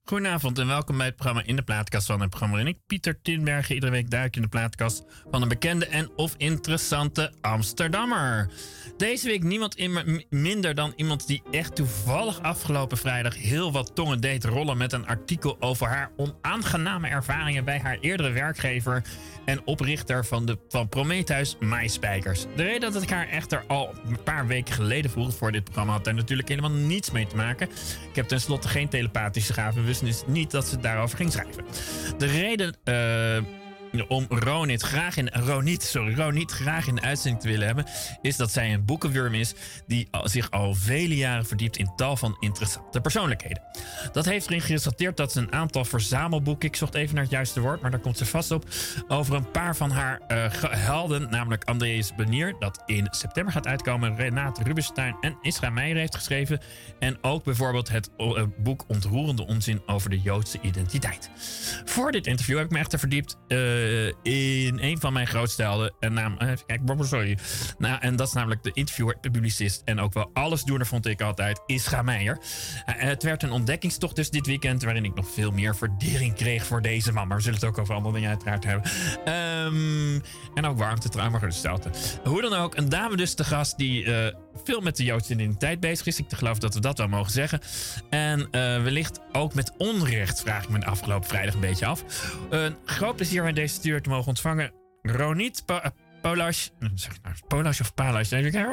Goedenavond en welkom bij het programma In de Plaatkast van het programma. En ik, Pieter Tinbergen, iedere week duik in de plaatkast van een bekende en of interessante Amsterdammer. Deze week niemand minder dan iemand die echt toevallig afgelopen vrijdag heel wat tongen deed rollen met een artikel over haar onaangename ervaringen bij haar eerdere werkgever en oprichter van Prometheus, Mai Spijkers. De reden dat ik haar echter al een paar weken geleden vroeg voor dit programma had daar natuurlijk helemaal niets mee te maken. Ik heb tenslotte geen telepathische gaven, wist dus niet dat ze daarover ging schrijven. De reden om Ronit graag in de uitzending te willen hebben, is dat zij een boekenwurm is die zich al vele jaren verdiept in tal van interessante persoonlijkheden. Dat heeft erin geresulteerd dat ze een aantal verzamelboeken, ik zocht even naar het juiste woord, maar daar komt ze vast op, over een paar van haar helden, namelijk Andreas Banier, dat in september gaat uitkomen, Renate Rubinstein en Isra Meijer heeft geschreven, en ook bijvoorbeeld het boek Ontroerende Onzin over de Joodse identiteit. Voor dit interview heb ik me echter verdiept in een van mijn grootste helden. Even kijken, sorry. En dat is namelijk de interviewer, de publicist en ook wel allesdoener, vond ik altijd, Isra Meijer. Het werd een ontdekkingstocht dus dit weekend, waarin ik nog veel meer waardering kreeg voor deze man. Maar we zullen het ook over andere dingen uiteraard hebben. En ook warmte, trauma, geruststelte. Hoe dan ook, een dame dus te gast die veel met de Joodse identiteit bezig is. Ik geloof dat we dat wel mogen zeggen. En wellicht ook met onrecht, vraag ik me de afgelopen vrijdag een beetje af. Een groot plezier om deze stuur te mogen ontvangen. Ronit Palash. Palash of Palash?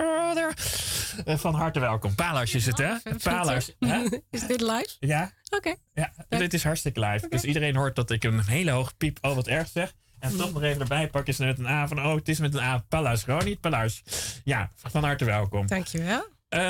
Van harte welkom. Palash is het, hè? Palash. Is dit live? Ja. Oké. Ja, dit is hartstikke live. Okay. Dus iedereen hoort dat ik een hele hoge piep wat erg zeg. En toch nog even erbij pakken is met een A van, het is met een A. Palash, Ronit Palash. Ja, van harte welkom. Dankjewel.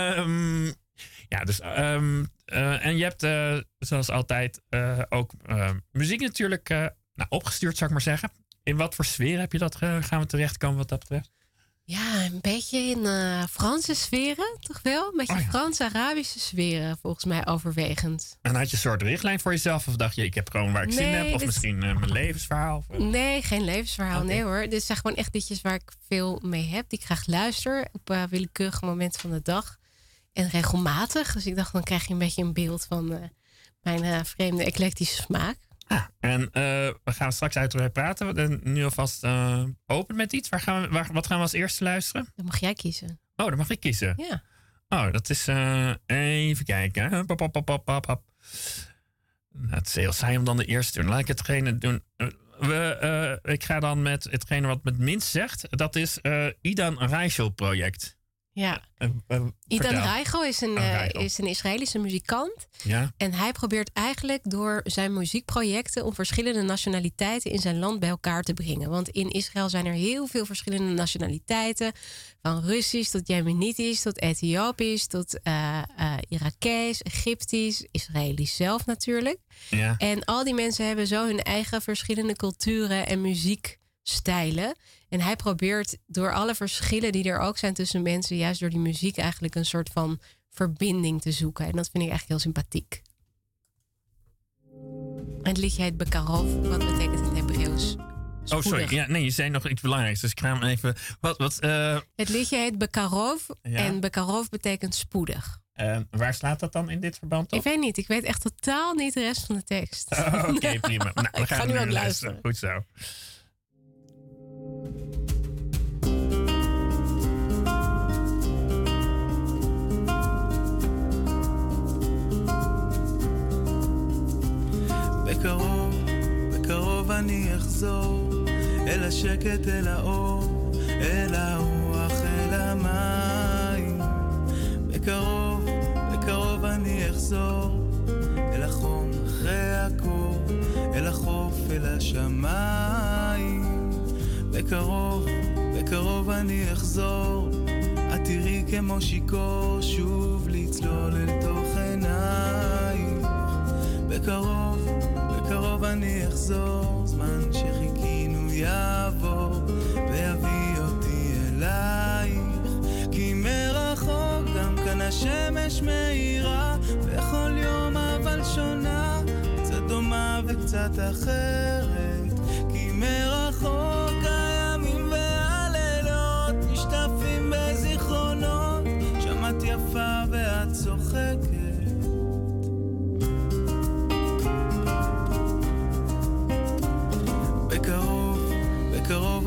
Ja, dus en je hebt zoals altijd ook muziek natuurlijk opgestuurd, zou ik maar zeggen. In wat voor sfeer heb je dat gaan we terechtkomen wat dat betreft? Ja, een beetje in Franse sferen, toch wel? Een beetje Frans-Arabische sferen, volgens mij overwegend. En had je een soort richtlijn voor jezelf? Of dacht je, ik heb gewoon waar ik zin in heb? Of misschien mijn levensverhaal? Nee, geen levensverhaal. Okay. Nee hoor. Dit zijn gewoon echt liedjes waar ik veel mee heb. Die ik graag luister op willekeurige momenten van de dag. En regelmatig. Dus ik dacht, dan krijg je een beetje een beeld van mijn vreemde eclectische smaak. En we gaan straks uitgebreid praten. We nu alvast open met iets. Wat gaan we als eerste luisteren? Dan mag jij kiezen. Oh, dan mag ik kiezen? Ja. Oh, dat is... even kijken. Het is heel saai om dan de eerste te doen. Laat ik hetgene doen. Ik ga dan met hetgene wat het minst zegt. Dat is Idan Reichel project. Ja, Idan Reichel is een Israëlische muzikant. Ja. En hij probeert eigenlijk door zijn muziekprojecten om verschillende nationaliteiten in zijn land bij elkaar te brengen. Want in Israël zijn er heel veel verschillende nationaliteiten. Van Russisch tot Jemenitisch, tot Ethiopisch, tot Irakees, Egyptisch, Israëlisch zelf natuurlijk. Ja. En al die mensen hebben zo hun eigen verschillende culturen en muziekstijlen. En hij probeert door alle verschillen die er ook zijn tussen mensen, juist door die muziek eigenlijk een soort van verbinding te zoeken. En dat vind ik eigenlijk heel sympathiek. En het liedje heet Bekarov, wat betekent in het Hebreeuws spoedig. Oh, sorry. Ja, nee, je zei nog iets belangrijks, dus ik ga hem even... Het liedje heet Bekarov en Bekarov betekent spoedig. Waar staat dat dan in dit verband op? Ik weet niet. Ik weet echt totaal niet de rest van de tekst. Oké, prima. Nou, we gaan nu luisteren. Goed zo. בקרוב אני אחזור אל השקט, אל האור, אל הרוח, אל המים. בקרוב אני אחזור אל החום אחרי הקור, אל החוף, אל השמיים. בקרוב אני אחזור, את תראי כמו שיכור שוב לצלול אל תוך עיניים. בקרוב אני אחזור, זמן שחיכינו יעבור ויביא אותי אלייך, כי מרחוק גם כאן השמש מאירה, וכל יום אבל שונה, קצת דומה וקצת אחרת, כי מרחוק הימים והלילות משתפים בזיכרונות, שמעת יפה ואת צוחקת.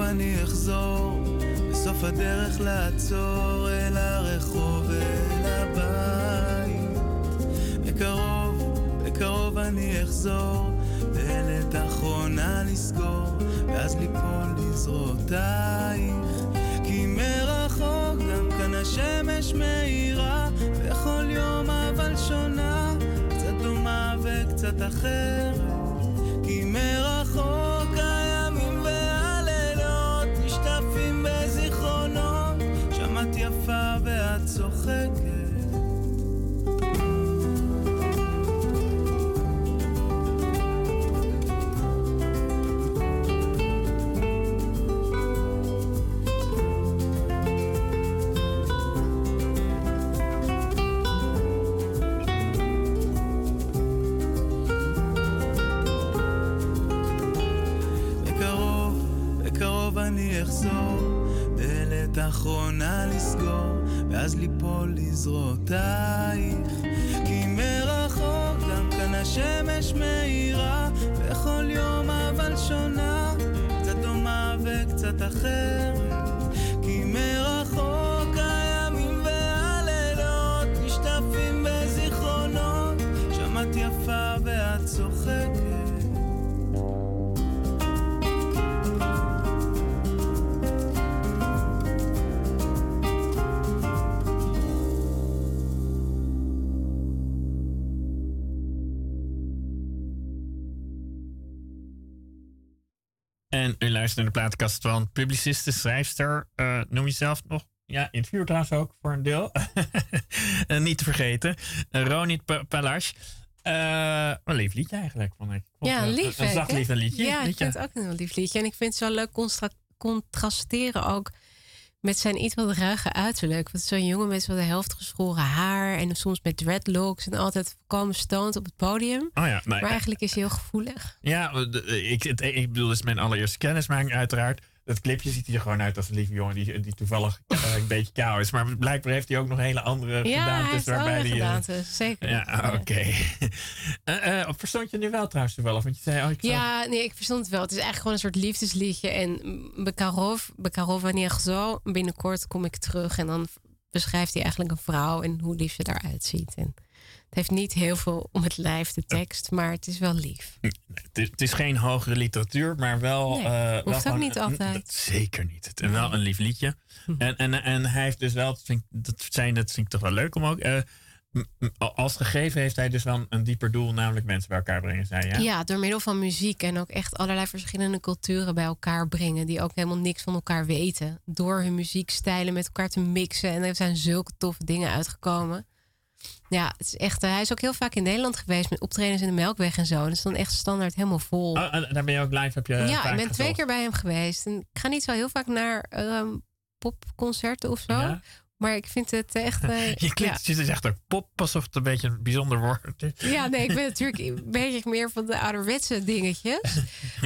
אני אחזור, בסוף הדרך לעצור, אל הרחוב, אל הבית. בקרוב, בקרוב אני אחזור, דלת אחרונה לסגור, ואז ליפול לזרועותייך. כי מרחוק גם כאן השמש מאירה, בכל יום אבל שונה, קצת דומה וקצת אחרת. כי מרחוק הימים והלילות משתפים בזיכרונות, שם את יפה ואת צוחקת. אני אחזור, דלת אחרונה לסגור, ואז ליפול לזרועותייך. כי מרחוק גם כאן השמש מאירה, בכל יום אבל שונה, קצת דומה וקצת אחרת. כי מרחוק הימים והלילות משתפים בזיכרונות, שם את יפה ואת צוחקת. En u luistert naar de plaatkast van publiciste, schrijfster. Noem jezelf nog? Ja, interview trouwens ook voor een deel. Niet te vergeten. Ronit Palash. Een lief liedje eigenlijk, vond ik. Ja, lief. Een zacht lief liedje. Ja, ik vind het ook een heel lief liedje. En ik vind het zo leuk contrasteren ook met zijn iets wat ruige uiterlijk. Want zo'n jongen met zo'n de helft geschoren haar en soms met dreadlocks en altijd volkomen stoned op het podium. Oh ja, maar eigenlijk is hij heel gevoelig. Ja, ik bedoel, dit is mijn allereerste kennismaking uiteraard. Dat clipje ziet hij er gewoon uit als een lieve jongen die toevallig een beetje kou is. Maar blijkbaar heeft hij ook nog hele andere gedaantes. Ja, hij heeft gedaantes, zeker. Ja, oké. Verstond je nu wel trouwens toevallig? Want je zei, nee, ik verstond het wel. Het is eigenlijk gewoon een soort liefdesliedje. En Bekarov wanneer zo, binnenkort kom ik terug. En dan beschrijft hij eigenlijk een vrouw en hoe lief ze eruit ziet. En het heeft niet heel veel om het lijf, de tekst, maar het is wel lief. Het is geen hogere literatuur, maar wel... Nee, hoeft ook niet altijd. Zeker niet. En wel een lief liedje. En hij heeft dus wel... Dat vind ik toch wel leuk om ook... als gegeven heeft hij dus wel een dieper doel, namelijk mensen bij elkaar brengen, zei je? Ja, door middel van muziek en ook echt allerlei verschillende culturen bij elkaar brengen, die ook helemaal niks van elkaar weten. Door hun muziekstijlen met elkaar te mixen. En er zijn zulke toffe dingen uitgekomen. Ja, het is echt, hij is ook heel vaak in Nederland geweest met optredens in de Melkweg en zo. Dat is dan echt standaard helemaal vol. Oh, en daar ben je ook live, Ja, ik ben 2 keer bij hem geweest. En ik ga niet zo heel vaak naar popconcerten of zo. Ja. Maar ik vind het echt... je zegt ook pop, alsof het een beetje een bijzonder woord is. Ja, nee, ik ben natuurlijk een beetje meer van de ouderwetse dingetjes.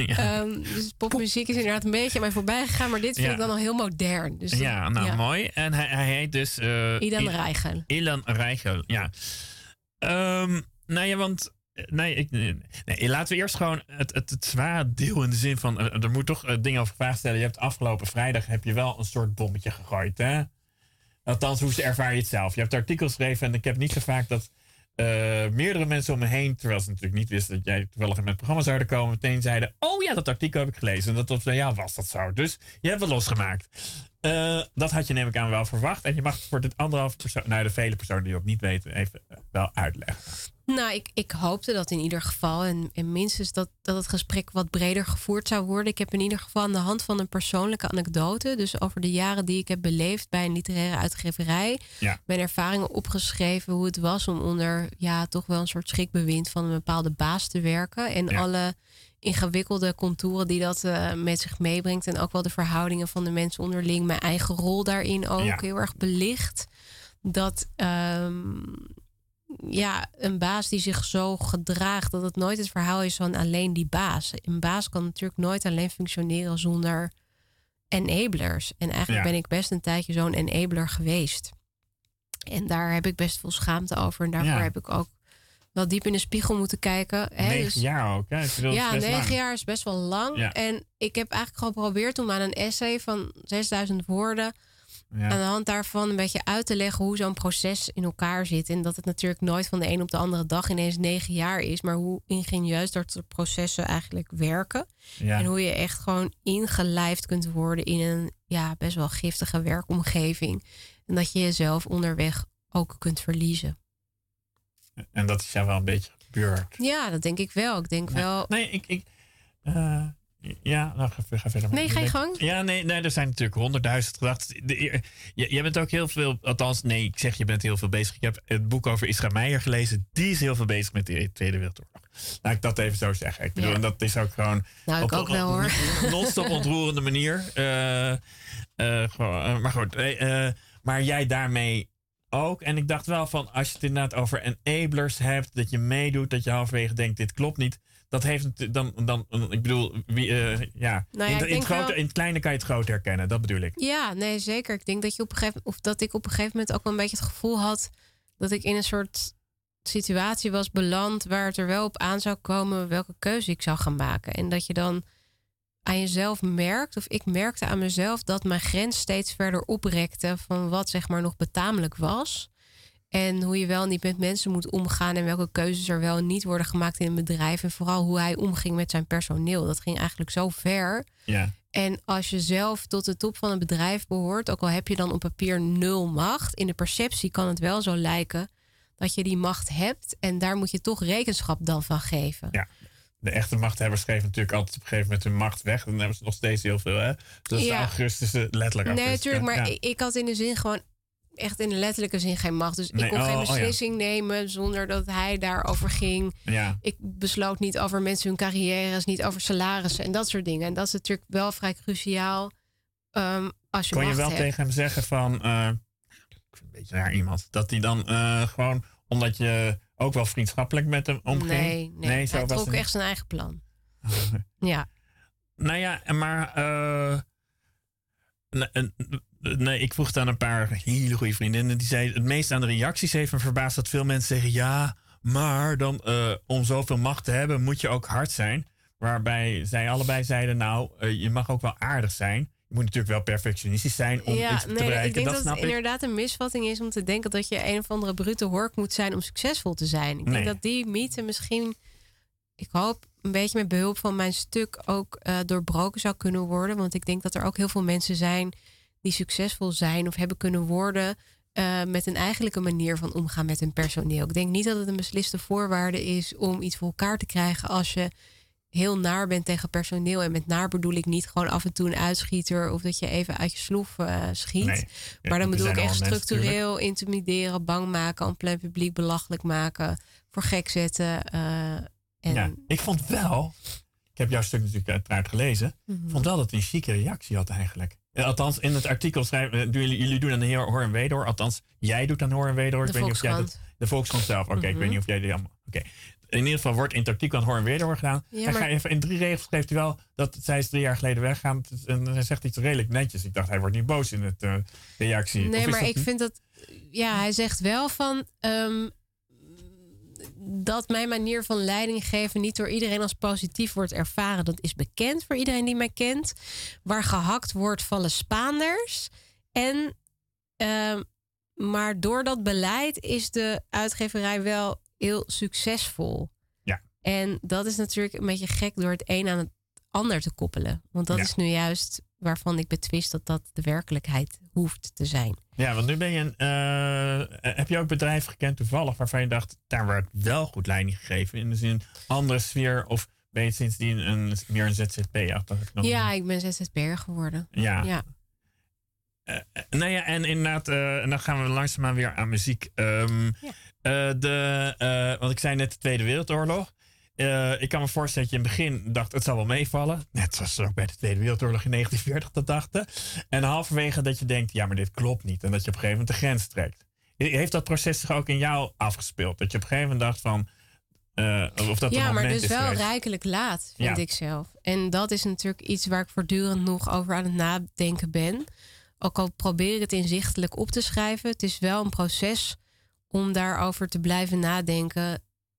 Dus popmuziek is inderdaad een beetje aan mij voorbij gegaan. Maar dit vind ik dan al heel modern. Dus mooi. En hij heet dus... Ilan Reichel. Ilan Reichel, ja. Want... laten we eerst gewoon het zware deel in de zin van... er moet toch dingen over vragen stellen. Je hebt afgelopen vrijdag heb je wel een soort bommetje gegooid, hè? Althans, hoe ervaar je het zelf? Je hebt artikels geschreven en ik heb niet zo vaak dat meerdere mensen om me heen, terwijl ze natuurlijk niet wisten dat jij toevallig in mijn programma zouden komen, meteen zeiden, oh ja, dat artikel heb ik gelezen. En was dat zo. Dus je hebt het losgemaakt. Dat had je neem ik aan wel verwacht. En je mag voor dit anderhalf persoon, de vele personen die het ook niet weten, even wel uitleggen. Nou, ik hoopte dat in ieder geval. En minstens dat het gesprek wat breder gevoerd zou worden. Ik heb in ieder geval aan de hand van een persoonlijke anekdote, dus over de jaren die ik heb beleefd bij een literaire uitgeverij, mijn ervaringen opgeschreven hoe het was om onder toch wel een soort schrikbewind van een bepaalde baas te werken. En alle ingewikkelde contouren die dat met zich meebrengt. En ook wel de verhoudingen van de mensen onderling. Mijn eigen rol daarin ook heel erg belicht. Dat een baas die zich zo gedraagt, dat het nooit het verhaal is van alleen die baas. Een baas kan natuurlijk nooit alleen functioneren zonder enablers. En eigenlijk ben ik best een tijdje zo'n enabler geweest. En daar heb ik best veel schaamte over. En daarvoor heb ik ook wel diep in de spiegel moeten kijken. 9 jaar ook, hè? Ja, 9 jaar is best wel lang. Ja. En ik heb eigenlijk geprobeerd om aan een essay van 6000 woorden... aan de hand daarvan een beetje uit te leggen hoe zo'n proces in elkaar zit. En dat het natuurlijk nooit van de een op de andere dag ineens 9 jaar is. Maar hoe ingenieus dat de processen eigenlijk werken. Ja. En hoe je echt gewoon ingelijfd kunt worden in een best wel giftige werkomgeving. En dat je jezelf onderweg ook kunt verliezen. En dat is jou wel een beetje gebeurd. Ja, dat denk ik wel. Ik denk wel... Nee, nou, ga verder. Nee, ga je gang. Ja, nee, er zijn natuurlijk 100.000 gedachten. Jij bent ook heel veel, althans, nee, ik zeg je bent heel veel bezig. Ik heb het boek over Isra Meijer gelezen. Die is heel veel bezig met de Tweede Wereldoorlog. Laat ik dat even zo zeggen. Ik bedoel, en dat is ook gewoon... Nou, ik ook wel, hoor. Non-stop ontroerende manier. Maar goed, maar jij daarmee ook. En ik dacht wel van, als je het inderdaad over enablers hebt, dat je meedoet, dat je halverwege denkt, dit klopt niet. Dat heeft dan ik bedoel, in het kleine kan je het groot herkennen, dat bedoel ik. Ja, nee, zeker. Ik denk dat ik op een gegeven moment ook wel een beetje het gevoel had dat ik in een soort situatie was beland waar het er wel op aan zou komen welke keuze ik zou gaan maken. En dat je dan aan jezelf merkt, of ik merkte aan mezelf, dat mijn grens steeds verder oprekte van wat zeg maar nog betamelijk was. En hoe je wel niet met mensen moet omgaan en welke keuzes er wel en niet worden gemaakt in een bedrijf. En vooral hoe hij omging met zijn personeel. Dat ging eigenlijk zo ver. Ja. En als je zelf tot de top van een bedrijf behoort, ook al heb je dan op papier 0 macht, in de perceptie kan het wel zo lijken dat je die macht hebt. En daar moet je toch rekenschap dan van geven. Ja. De echte machthebbers geven natuurlijk altijd op een gegeven moment hun macht weg. Dan hebben ze nog steeds heel veel, hè? Dus augustus, letterlijk augustus. Nee, natuurlijk, maar ik had in de zin gewoon echt in de letterlijke zin geen macht. Dus ik kon geen beslissing nemen zonder dat hij daarover ging. Ja. Ik besloot niet over mensen hun carrières, niet over salarissen en dat soort dingen. En dat is natuurlijk wel vrij cruciaal als je kon macht je wel hebt. tegen hem zeggen van, ik vind een beetje raar iemand, dat hij dan gewoon, omdat je ook wel vriendschappelijk met hem omging? Nee, zo hij was trok het echt zijn eigen plan. Ja. Nou ja, maar nee, ik vroeg het aan een paar hele goede vriendinnen. Die zeiden, het meest aan de reacties heeft me verbaasd dat veel mensen zeggen, ja, maar dan om zoveel macht te hebben moet je ook hard zijn. Waarbij zij allebei zeiden, nou, je mag ook wel aardig zijn. Je moet natuurlijk wel perfectionistisch zijn om iets te bereiken. Ik denk dat snap het inderdaad een misvatting is om te denken dat je een of andere brute hork moet zijn om succesvol te zijn. Ik denk dat die mythe misschien, ik hoop een beetje met behulp van mijn stuk ook doorbroken zou kunnen worden. Want ik denk dat er ook heel veel mensen zijn die succesvol zijn of hebben kunnen worden met een eigenlijke manier van omgaan met hun personeel. Ik denk niet dat het een besliste voorwaarde is om iets voor elkaar te krijgen als je heel naar bent tegen personeel. En met naar bedoel ik niet gewoon af en toe een uitschieter of dat je even uit je sloef schiet. Nee. Maar dan bedoel ik echt structureel intimideren, bang maken, aan plein publiek belachelijk maken, voor gek zetten. Ja, ik vond wel, ik heb jouw stuk natuurlijk uiteraard gelezen, vond wel dat hij een chique reactie had eigenlijk. Althans, in het artikel schrijven, jullie doen dan hoor en wederhoor. Althans, jij doet dan hoor en wederhoor. De Volkskrant. De Volkskrant zelf, oké. Ik weet niet of jij die allemaal... Oké. In ieder geval wordt in het artikel aan hoor en wederhoor gedaan. Ja, Hij maar... even in 3 regels schreef hij wel dat zij is 3 jaar geleden weggaan. En hij zegt iets redelijk netjes. Ik dacht, hij wordt niet boos in het reactie. Nee, maar ik vind dat... Ja, hij zegt wel van... dat mijn manier van leiding geven niet door iedereen als positief wordt ervaren. Dat is bekend voor iedereen die mij kent. Waar gehakt wordt, vallen Spaanders. En, maar door dat beleid is de uitgeverij wel heel succesvol. Ja. En dat is natuurlijk een beetje gek door het een aan het ander te koppelen. Want dat is nu juist waarvan ik betwist dat dat de werkelijkheid hoeft te zijn. Ja, want nu ben je heb je ook bedrijven gekend toevallig waarvan je dacht, daar werd wel goed leiding gegeven in de zin andere sfeer, of ben je sindsdien meer een ZZP'er? Ja, ik ben ZZP'er geworden. Ja. Nou ja, en inderdaad, en dan gaan we langzaamaan weer aan muziek. Want ik zei net de Tweede Wereldoorlog. Ik kan me voorstellen dat je in het begin dacht, het zal wel meevallen. Net zoals ook bij de Tweede Wereldoorlog in 1940 dat dachten. En halverwege dat je denkt, ja, maar dit klopt niet. En dat je op een gegeven moment de grens trekt. Heeft dat proces zich ook in jou afgespeeld? Dat je op een gegeven moment dacht van... of dat ja, een maar moment dus is wel geweest. rijkelijk laat, vind ik zelf. En dat is natuurlijk iets waar ik voortdurend nog over aan het nadenken ben. Ook al probeer ik het inzichtelijk op te schrijven. Het is wel een proces om daarover te blijven nadenken.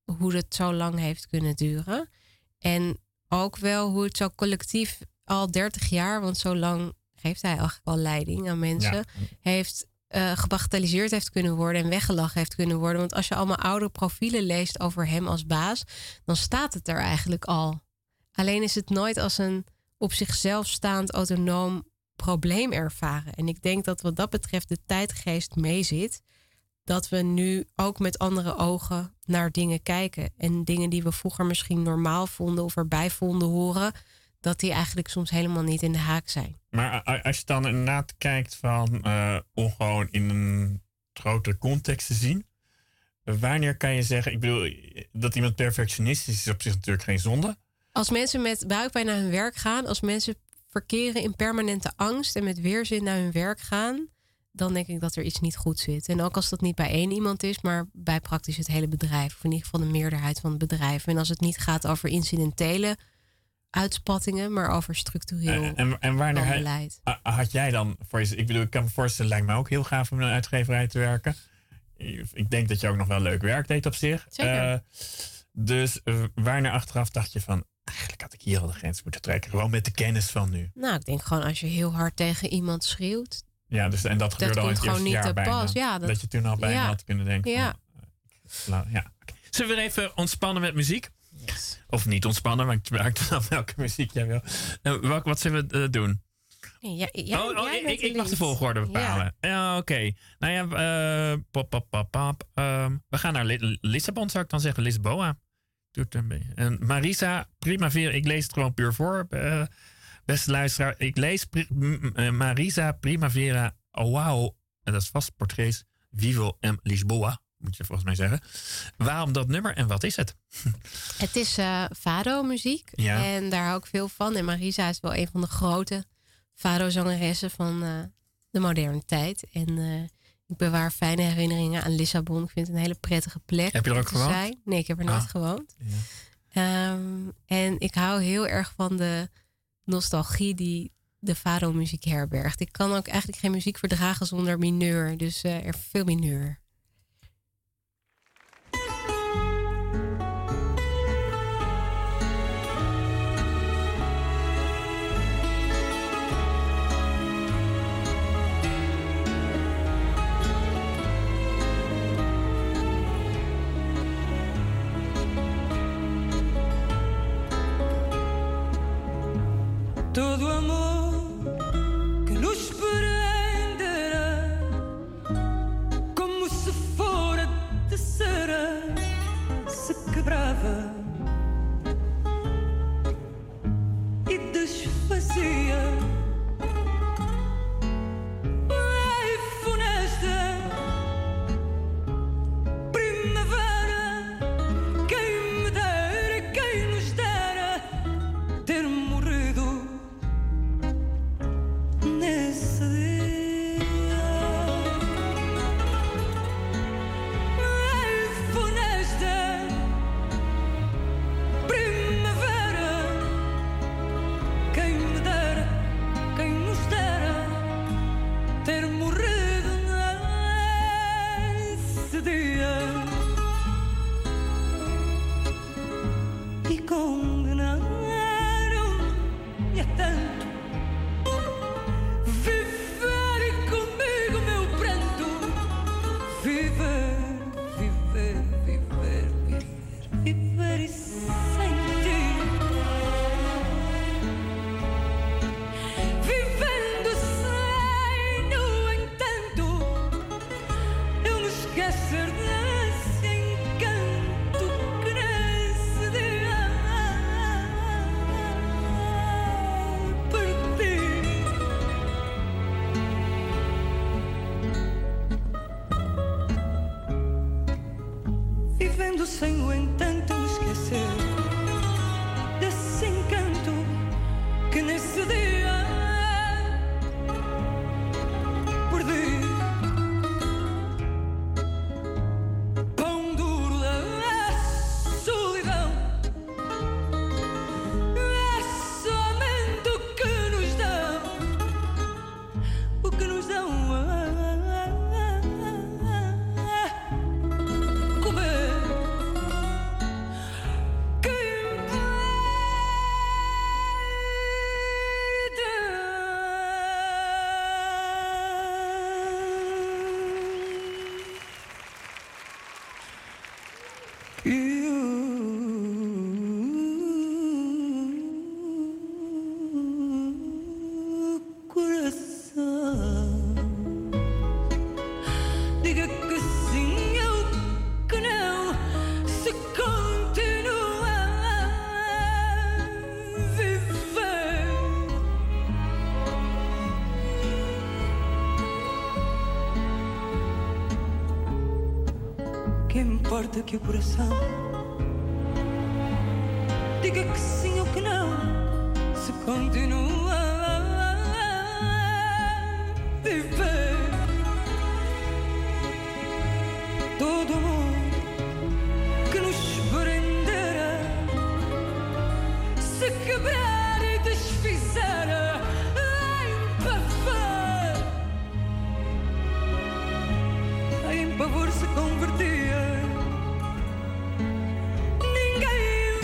hoe het zo lang heeft kunnen duren. En ook wel hoe het zo collectief al 30 jaar, want zo lang geeft hij eigenlijk al leiding aan mensen, heeft gebagatelliseerd heeft kunnen worden en weggelachen heeft kunnen worden. Want als je allemaal oude profielen leest over hem als baas, dan staat het er eigenlijk al. Alleen is het nooit als een op zichzelf staand autonoom probleem ervaren. En ik denk dat wat dat betreft de tijdgeest meezit, dat we nu ook met andere ogen naar dingen kijken. En dingen die we vroeger misschien normaal vonden of erbij vonden horen, dat die eigenlijk soms helemaal niet in de haak zijn. Maar als je dan inderdaad kijkt van om gewoon in een grotere context te zien, wanneer kan je zeggen, ik bedoel, dat iemand perfectionistisch is op zich natuurlijk geen zonde. Als mensen met buikpijn naar hun werk gaan, als mensen verkeren in permanente angst en met weerzin naar hun werk gaan, dan denk ik dat er iets niet goed zit. En ook als dat niet bij één iemand is, maar bij praktisch het hele bedrijf. Of in ieder geval de meerderheid van het bedrijf. En als het niet gaat over incidentele uitspattingen, maar over structureel en wanneer beleid. Had jij dan voor je, ik bedoel, ik kan me voorstellen, lijkt me ook heel gaaf om in een uitgeverij te werken. Ik denk dat je ook nog wel leuk werk deed op zich. Zeker. Dus wanneer achteraf dacht je van, eigenlijk had ik hier al de grens moeten trekken. Gewoon met de kennis van nu. Nou, ik denk gewoon als je heel hard tegen iemand schreeuwt. Ja, dus, en dat gebeurde al in het eerste jaar bijna. Ja, dat je toen al bijna had kunnen denken van, Okay. Zullen we weer even ontspannen met muziek? Yes. Of niet ontspannen, maar ik merk vanaf welke muziek jij wil. Wat zullen we doen? Ik mag de volgorde bepalen. Ja, oké. Nou ja, we gaan naar Lissabon, zou ik dan zeggen. Lisboa. En Marisa Primavera, ik lees het gewoon puur voor. Beste luisteraar, ik lees Marisa Primavera. Oh, wauw. En dat is vast Portugees. Vivo em Lisboa, moet je volgens mij zeggen. Waarom dat nummer en wat is het? Het is fado-muziek. Ja. En daar hou ik veel van. En Marisa is wel een van de grote fado-zangeressen van de moderne tijd. En ik bewaar fijne herinneringen aan Lissabon. Ik vind het een hele prettige plek. Heb je er ook gewoond? Nee, ik heb er nooit gewoond. Ja. En ik hou heel erg van de nostalgie die de fado-muziek herbergt. Ik kan ook eigenlijk geen muziek verdragen zonder mineur. Dus er veel mineur. Todo amor que nos prenderá como se fora de cera se quebrava e desfazia. Ai, funesta primavera, quem me dera, quem nos dera ter morrido nesse dia. Ai, funesta primavera, quem me dera, quem nos dera ter morrido nesse dia e condenaram-me a tanto viver comigo meu pranto, viver, viver, viver, viver, viver e sem ti, vivendo sem, no entanto, eu me esquecer desse encanto que nesse dia forte que o coração. Diga que sim ou que não, se continua a viver. Todo amor que nos prendera, se quebrar e desfizer em pavor, em pavor se convertia. Ninguém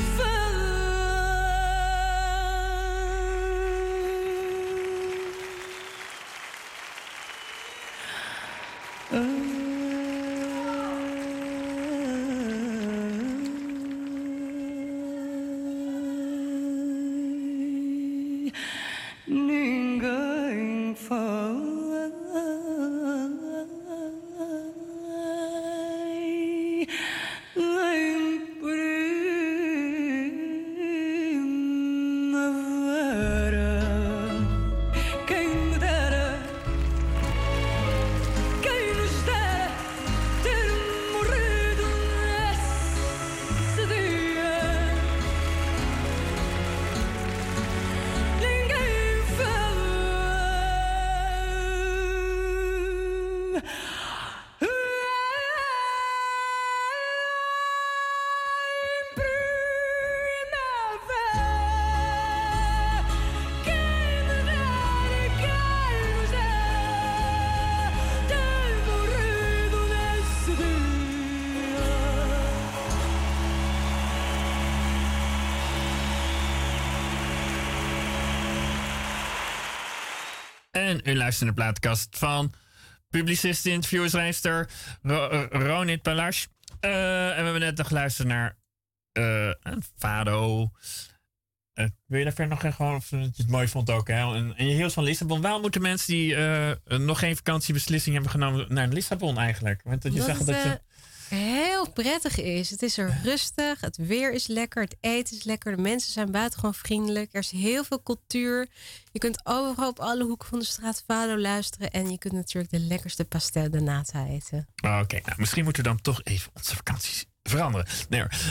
En u luistert naar de plaatkast van publicist, interviewer, schrijfster Ronit Palash. En we hebben net nog geluisterd naar een Fado. Wil je daar verder nog gewoon, of je het mooi vond ook, hè? En je hield van Lissabon. Waarom moeten mensen die nog geen vakantiebeslissing hebben genomen naar Lissabon eigenlijk? Want dat je zegt dat je heel prettig is. Het is er rustig, het weer is lekker, het eten is lekker, de mensen zijn buitengewoon vriendelijk. Er is heel veel cultuur. Je kunt overal op alle hoeken van de straat Fado luisteren en je kunt natuurlijk de lekkerste pastel de nata eten. Oké, nou, misschien moeten we dan toch even onze vakanties veranderen. Nee hoor.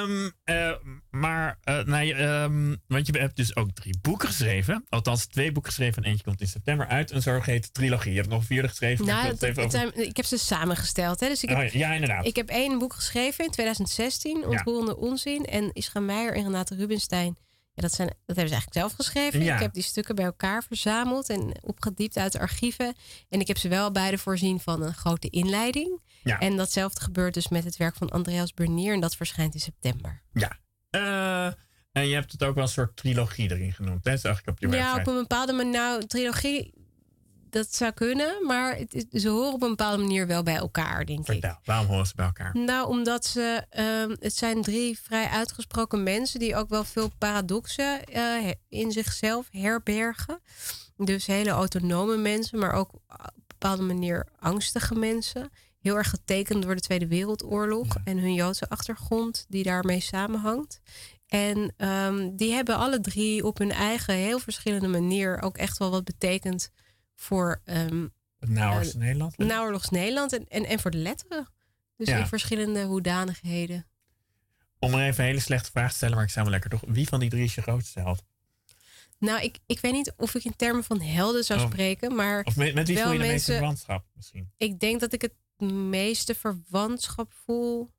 Want je hebt dus ook 3 boeken geschreven. Althans 2 boeken geschreven en eentje komt in september uit. Een zogeheten trilogie. Je hebt nog een 4e geschreven. Nou, ik heb ze samengesteld. Hè? Dus ja, inderdaad. Ik heb 1 boek geschreven in 2016. Ontroerende onzin. En Ischa Meijer en Renate Rubinstein. Ja, dat hebben ze eigenlijk zelf geschreven. Ja. Ik heb die stukken bij elkaar verzameld en opgediept uit de archieven. En ik heb ze wel beide voorzien van een grote inleiding. Ja. En datzelfde gebeurt dus met het werk van Andreas Bernier. En dat verschijnt in september. Ja. En je hebt het ook wel een soort trilogie erin genoemd. Hè? Zag ik op je website. Ja, op een bepaalde manier. Nou, trilogie, dat zou kunnen. Maar ze horen op een bepaalde manier wel bij elkaar, denk ik. Waarom horen ze bij elkaar? Nou, omdat ze... het zijn 3 vrij uitgesproken mensen die ook wel veel paradoxen in zichzelf herbergen. Dus hele autonome mensen, maar ook op een bepaalde manier angstige mensen. Heel erg getekend door de Tweede Wereldoorlog en hun Joodse achtergrond die daarmee samenhangt. En die hebben alle 3 op hun eigen heel verschillende manier ook echt wel wat betekend voor het naoorlogs Nederland. Naoorlogs Nederland en voor de letteren. Dus in verschillende hoedanigheden. Om er even een hele slechte vraag te stellen, maar ik zou me lekker toch. Wie van die 3 is je grootste held? Nou, ik weet niet of ik in termen van helden zou spreken, maar of met wie voel je de meeste verwantschap misschien? Ik denk dat ik het meeste verwantschap voel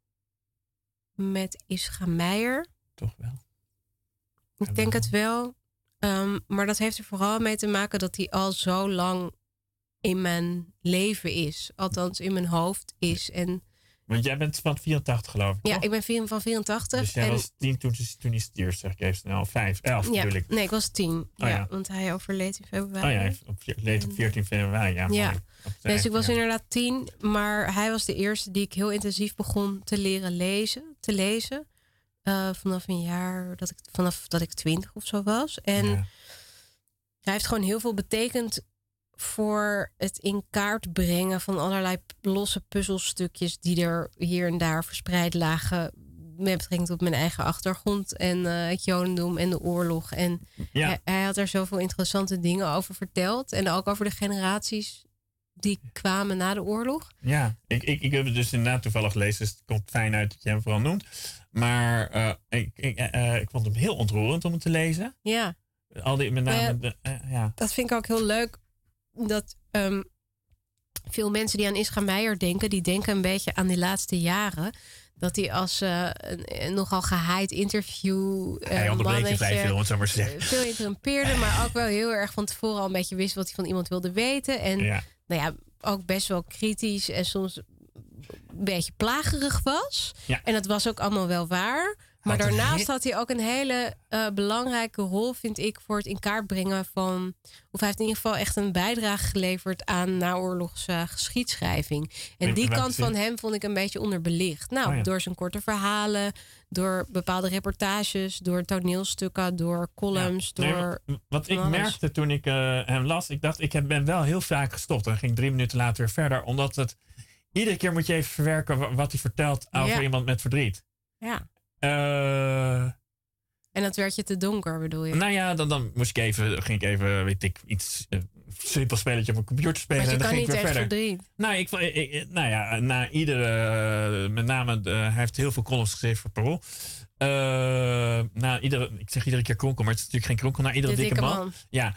met Ischa Meijer. Toch wel? Ik denk het wel. Maar dat heeft er vooral mee te maken dat hij al zo lang in mijn leven is. Althans in mijn hoofd is. En want jij bent van 84 geloof ik, ja, toch? ik ben van 84. Dus jij was 10 toen hij stierf, zeg ik even snel. 11 natuurlijk. Nee, ik was 10. Want hij overleed in februari. Hij overleed op 14 februari. Ja. Dus ik was inderdaad 10. Maar hij was de eerste die ik heel intensief begon te leren lezen. Vanaf een jaar, vanaf dat ik 20 of zo was. En hij heeft gewoon heel veel betekend voor het in kaart brengen van allerlei losse puzzelstukjes die er hier en daar verspreid lagen met betrekking tot mijn eigen achtergrond en het Jodendom en de oorlog. En hij had er zoveel interessante dingen over verteld en ook over de generaties die kwamen na de oorlog. Ja, ik heb het dus inderdaad toevallig gelezen. Dus het komt fijn uit dat je hem vooral noemt. Maar ik vond hem heel ontroerend om het te lezen. Ja. Al die, met name ja. Dat vind ik ook heel leuk. Dat veel mensen die aan Ischa Meijer denken... die denken een beetje aan die laatste jaren... dat hij als een nogal gehaaid interview... hij onderbreekt je vrij veel, om het zo maar te zeggen. Veel interrumpeerde, maar ook wel heel erg van tevoren al een beetje wist... wat hij van iemand wilde weten. En nou ja, ook best wel kritisch en soms een beetje plagerig was. Ja. En dat was ook allemaal wel waar. Maar daarnaast had hij ook een hele belangrijke rol, vind ik... voor het in kaart brengen van... of hij heeft in ieder geval echt een bijdrage geleverd... aan naoorlogse geschiedschrijving. En die kant van hem vond ik een beetje onderbelicht. Nou, door zijn korte verhalen... door bepaalde reportages... door toneelstukken, door columns... Wat ik merkte toen ik hem las... ik dacht, ik ben wel heel vaak gestopt... en ging 3 minuten later weer verder... omdat het... iedere keer moet je even verwerken... wat hij vertelt over iemand met verdriet. Ja. En dat werd je te donker, bedoel je? Nou ja, dan ging ik even, weet ik, iets simpel spelletje op een computer spelen. Maar je en dan kan ging ik weer verder. Verdriet. Nou, na iedere, met name, hij heeft heel veel columns geschreven voor Parool. Ik zeg iedere keer kronkel, maar het is natuurlijk geen kronkel. Na iedere dikke man. Ja.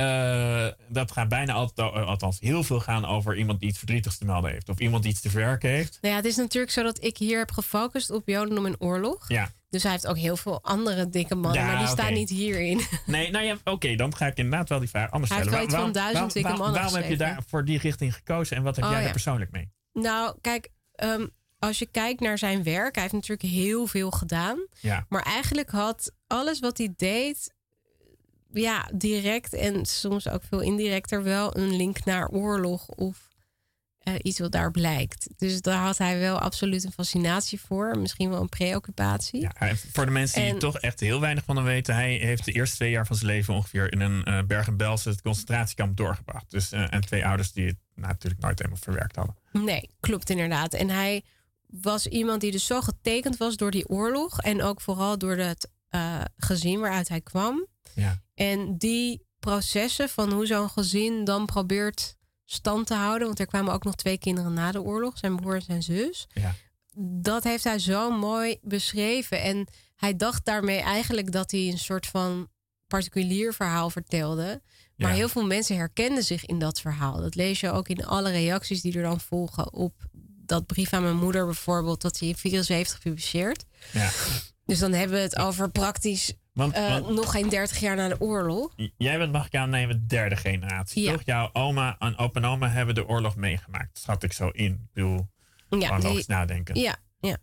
Dat gaat bijna altijd, althans heel veel gaan over iemand die iets verdrietigs te melden heeft. Of iemand die iets te verwerken heeft. Nou ja, het is natuurlijk zo dat ik hier heb gefocust op Jodendom en oorlog. Ja. Dus hij heeft ook heel veel andere dikke mannen, maar die staan niet hierin. Nee, nou ja, oké, dan ga ik inderdaad wel die vraag anders stellen. Hij heeft wel iets van 1000 dikke mannen Waarom heb je daar voor die richting gekozen en wat heb jij daar persoonlijk mee? Nou, kijk, als je kijkt naar zijn werk, hij heeft natuurlijk heel veel gedaan. Ja. Maar eigenlijk had alles wat hij deed... ja, direct en soms ook veel indirecter wel een link naar oorlog of iets wat daar blijkt. Dus daar had hij wel absoluut een fascinatie voor. Misschien wel een preoccupatie. Ja, voor de mensen die toch echt heel weinig van hem weten... hij heeft de eerste 2 jaar van zijn leven ongeveer... in een Bergen-Belsen het concentratiekamp doorgebracht. Dus, en 2 ouders die het natuurlijk nooit helemaal verwerkt hadden. Nee, klopt inderdaad. En hij was iemand die dus zo getekend was door die oorlog... en ook vooral door het gezin waaruit hij kwam... Ja. En die processen van hoe zo'n gezin dan probeert stand te houden... want er kwamen ook nog 2 kinderen na de oorlog, zijn broer en zijn zus... Ja. Dat heeft hij zo mooi beschreven. En hij dacht daarmee eigenlijk dat hij een soort van particulier verhaal vertelde. Maar heel veel mensen herkenden zich in dat verhaal. Dat lees je ook in alle reacties die er dan volgen... op dat brief aan mijn moeder bijvoorbeeld... dat hij in 74 publiceert. Ja. Dus dan hebben we het over praktisch... nog geen 30 jaar na de oorlog. Jij bent, mag ik aannemen, 3e generatie, toch? Jouw oma en opa en oma hebben de oorlog meegemaakt. Dat schat ik zo in. Ik bedoel, gewoon nog eens nadenken. Ja.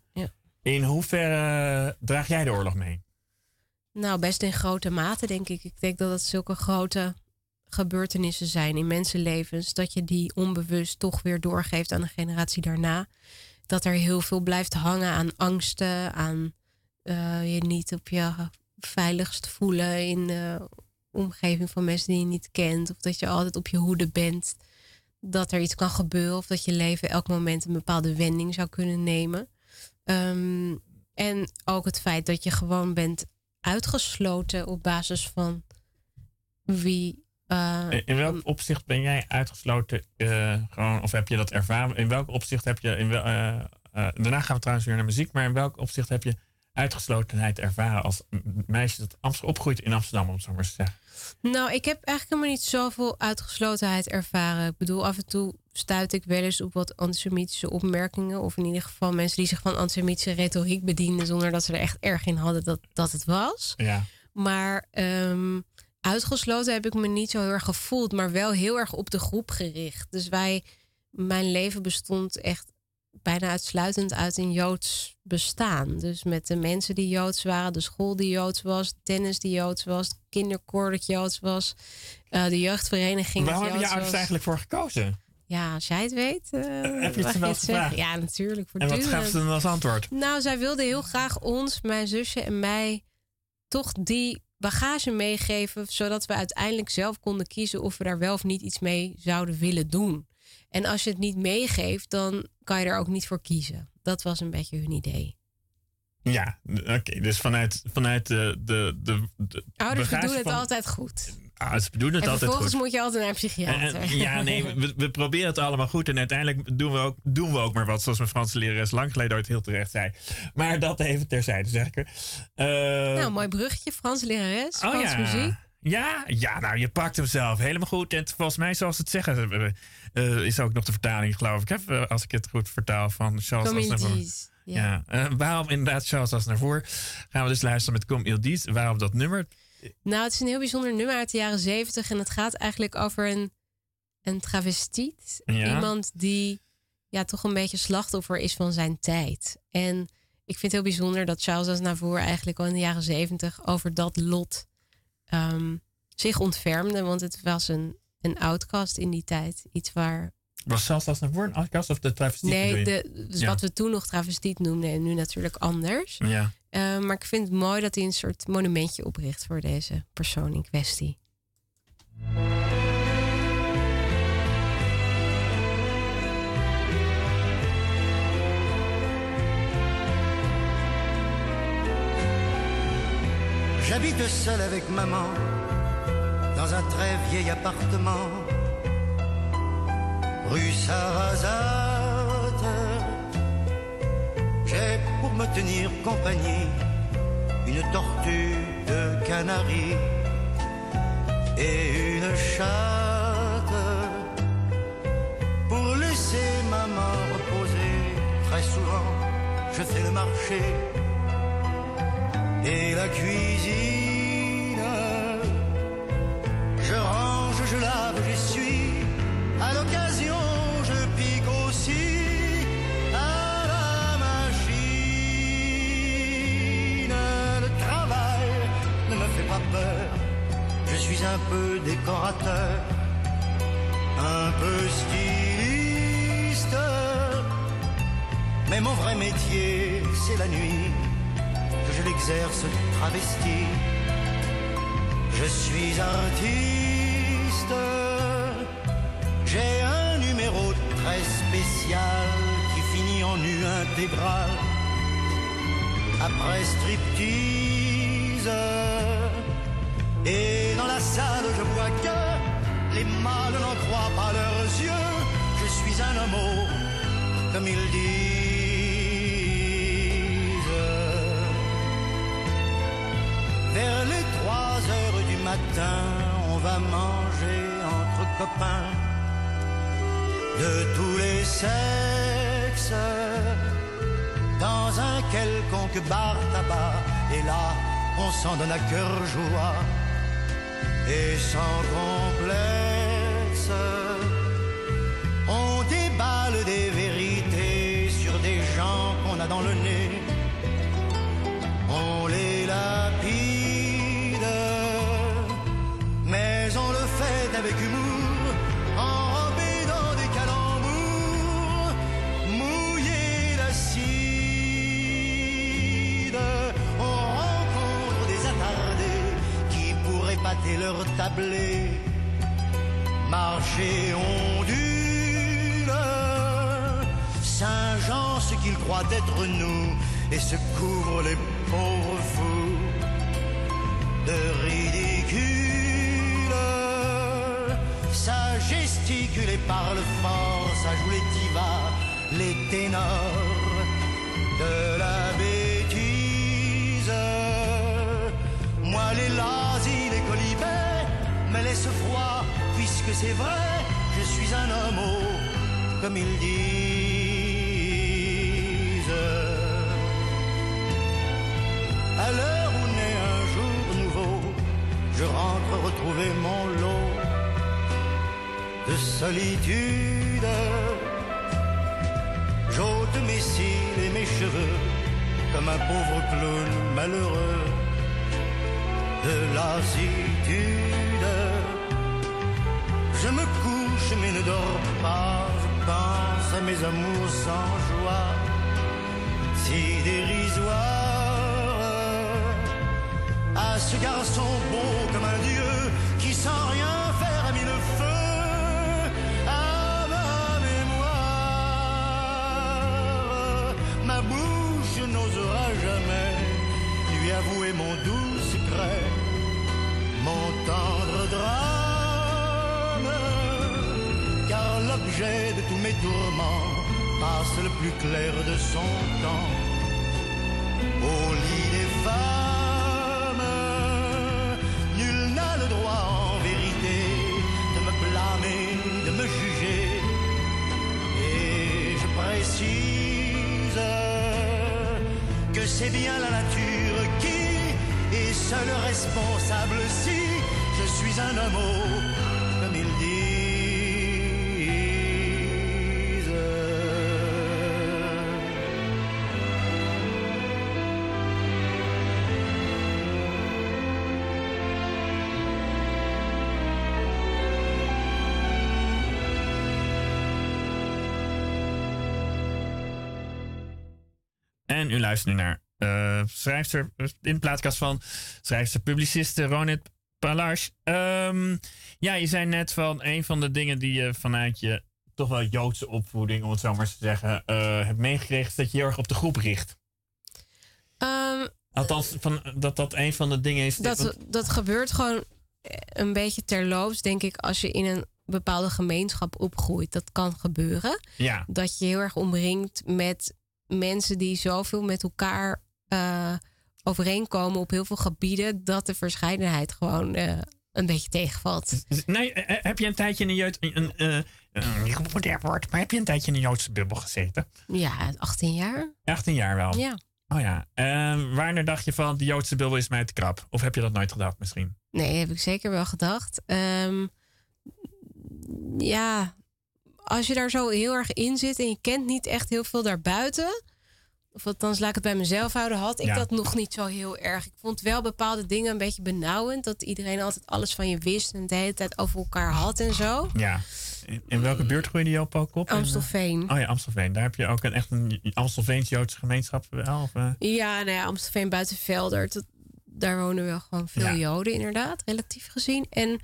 In hoeverre draag jij de oorlog mee? Nou, best in grote mate, denk ik. Ik denk dat het zulke grote gebeurtenissen zijn in mensenlevens... dat je die onbewust toch weer doorgeeft aan de generatie daarna. Dat er heel veel blijft hangen aan angsten, aan je niet op je... veiligst voelen in de omgeving van mensen die je niet kent. Of dat je altijd op je hoede bent. Dat er iets kan gebeuren. Of dat je leven elk moment een bepaalde wending zou kunnen nemen. En ook het feit dat je gewoon bent uitgesloten op basis van wie... in welk opzicht ben jij uitgesloten? Gewoon, of heb je dat ervaren? In welk opzicht heb je... daarna gaan we trouwens weer naar muziek. Maar in welk opzicht heb je... uitgeslotenheid ervaren als meisje dat opgroeit in Amsterdam, om het zo maar te zeggen? Nou, ik heb eigenlijk helemaal niet zoveel uitgeslotenheid ervaren. Ik bedoel, af en toe stuit ik wel eens op wat antisemitische opmerkingen. Of in ieder geval mensen die zich van antisemitische retoriek bedienden... zonder dat ze er echt erg in hadden dat het was. Ja. Maar uitgesloten heb ik me niet zo heel erg gevoeld... maar wel heel erg op de groep gericht. Dus mijn leven bestond echt... bijna uitsluitend uit een Joods bestaan. Dus met de mensen die Joods waren, de school die Joods was, tennis die Joods was, de kinderkoor dat Joods was, de jeugdvereniging. Waarom hebben je ouders eigenlijk voor gekozen? Ja, als jij het weet. Heb je het ze wel gevraagd? Ja, natuurlijk. En wat gaf ze dan als antwoord? Nou, zij wilden heel graag ons, mijn zusje en mij, toch die bagage meegeven, zodat we uiteindelijk zelf konden kiezen of we daar wel of niet iets mee zouden willen doen. En als je het niet meegeeft, dan kan je er ook niet voor kiezen. Dat was een beetje hun idee. Ja, oké. Dus vanuit de ouders doen het altijd goed. Ze doen het en altijd vervolgens goed. moet je altijd naar een psychiater. We proberen het allemaal goed. En uiteindelijk doen we ook maar wat. Zoals mijn Franse lerares lang geleden ooit heel terecht zei. Maar dat even terzijde, zeg ik er. Nou, mooi bruggetje. Franse lerares, Frans muziek. Ja, nou, je pakt hem zelf helemaal goed. En volgens mij, zoals het zeggen, is ook nog de vertaling, geloof ik. Als ik het goed vertaal van Charles Aznavour. Ja. Waarom inderdaad Charles Aznavour? Gaan we dus luisteren met Comme il dit. Waarom dat nummer? Nou, het is een heel bijzonder nummer uit de jaren 70. En het gaat eigenlijk over een travestiet. Ja. Iemand die toch een beetje slachtoffer is van zijn tijd. En ik vind het heel bijzonder dat Charles Aznavour eigenlijk al in de jaren 70 over dat lot zich ontfermde. Want het was een outcast in die tijd. Iets waar... Was Charles Aznavour een outcast of de travestiet? Nee, wat we toen nog travestiet noemden en nu natuurlijk anders. Ja. Maar ik vind het mooi dat hij een soort monumentje opricht voor deze persoon in kwestie. J'habite seul avec maman dans un très vieil appartement rue Sarrazate. J'ai pour me tenir compagnie une tortue de Canaries et une chatte. Pour laisser maman reposer, très souvent je fais le marché et la cuisine. Je range, je lave, j'essuie. À l'occasion, je pique aussi à la machine. Le travail ne me fait pas peur. Je suis un peu décorateur, un peu styliste. Mais mon vrai métier, c'est la nuit. Je l'exerce travesti. Je suis artiste. J'ai un numéro très spécial qui finit en nu intégral. Après striptease. Et dans la salle je vois que les mâles n'en croient pas leurs yeux. Je suis un homo, comme ils disent. Vers les 3 heures du matin, on va manger entre copains de tous les sexes dans un quelconque bar tabac. Et là, on s'en donne à cœur joie et sans complexe. On déballe des vérités sur des gens qu'on a dans le nez. On les lapide, mais on le fait avec humour, enrobé dans des calembours, mouillé d'acide. On rencontre des attardés qui pourraient pâter leur tablé, marcher ondule. Saint-Jean, ce qu'il croit être nous, et se couvre les pauvres fous de ridicule. Ça gesticule et parle fort, ça joue les divas, les ténors de la bêtise. Moi les lazis, les colibets me laissent froid, puisque c'est vrai, je suis un homo, comme ils disent. À l'heure où naît un jour nouveau, je rentre retrouver mon lot de solitude. J'ôte mes cils et mes cheveux comme un pauvre clown malheureux de lassitude. Je me couche mais ne dors pas, je pense à mes amours sans joie, si dérisoires, à ce garçon beau comme un dieu qui sans rien faire a mis le feu à ma mémoire. Ma bouche n'osera jamais lui avouer mon doux secret, mon tendre drap. sujet de tous mes tourments, passe le plus clair de son temps au lit des femmes. Nul n'a le droit en vérité de me blâmer, de me juger. Et je précise que c'est bien la nature qui est seule responsable si je suis un homme comme ils disent. En u luistert nu naar schrijfster in de plaatkast van schrijfster, publiciste Ronit Palash. Ja, je zei net van een van de dingen die je vanuit je toch wel Joodse opvoeding, om het zo maar eens te zeggen, hebt meegekregen, is dat je heel erg op de groep richt. Althans, dat een van de dingen is. Dat gebeurt gewoon een beetje terloops, denk ik, als je in een bepaalde gemeenschap opgroeit. Dat kan gebeuren. Ja. Dat je heel erg omringt met mensen die zoveel met elkaar overeenkomen op heel veel gebieden, dat de verscheidenheid gewoon een beetje tegenvalt. Nee, heb je een tijdje in een jeugd... modern woord, maar heb je een tijdje in een Joodse bubbel gezeten? Ja, 18 jaar. 18 jaar wel? Ja. Oh ja. Wanneer dacht je van, de Joodse bubbel is mij te krap? Of heb je dat nooit gedacht misschien? Nee, heb ik zeker wel gedacht. Ja, als je daar zo heel erg in zit en je kent niet echt heel veel daarbuiten, of althans laat ik het bij mezelf houden, had ik dat nog niet zo heel erg. Ik vond wel bepaalde dingen een beetje benauwend, dat iedereen altijd alles van je wist en de hele tijd over elkaar had en zo. Ja. In welke buurt groeide Joop ook op? Amstelveen. Oh ja, Amstelveen. Daar heb je ook echt een Amstelveens Joodse gemeenschap wel? Of, Ja, nou ja, Amstelveen Buitenvelder. Daar wonen wel gewoon veel Joden inderdaad, relatief gezien. En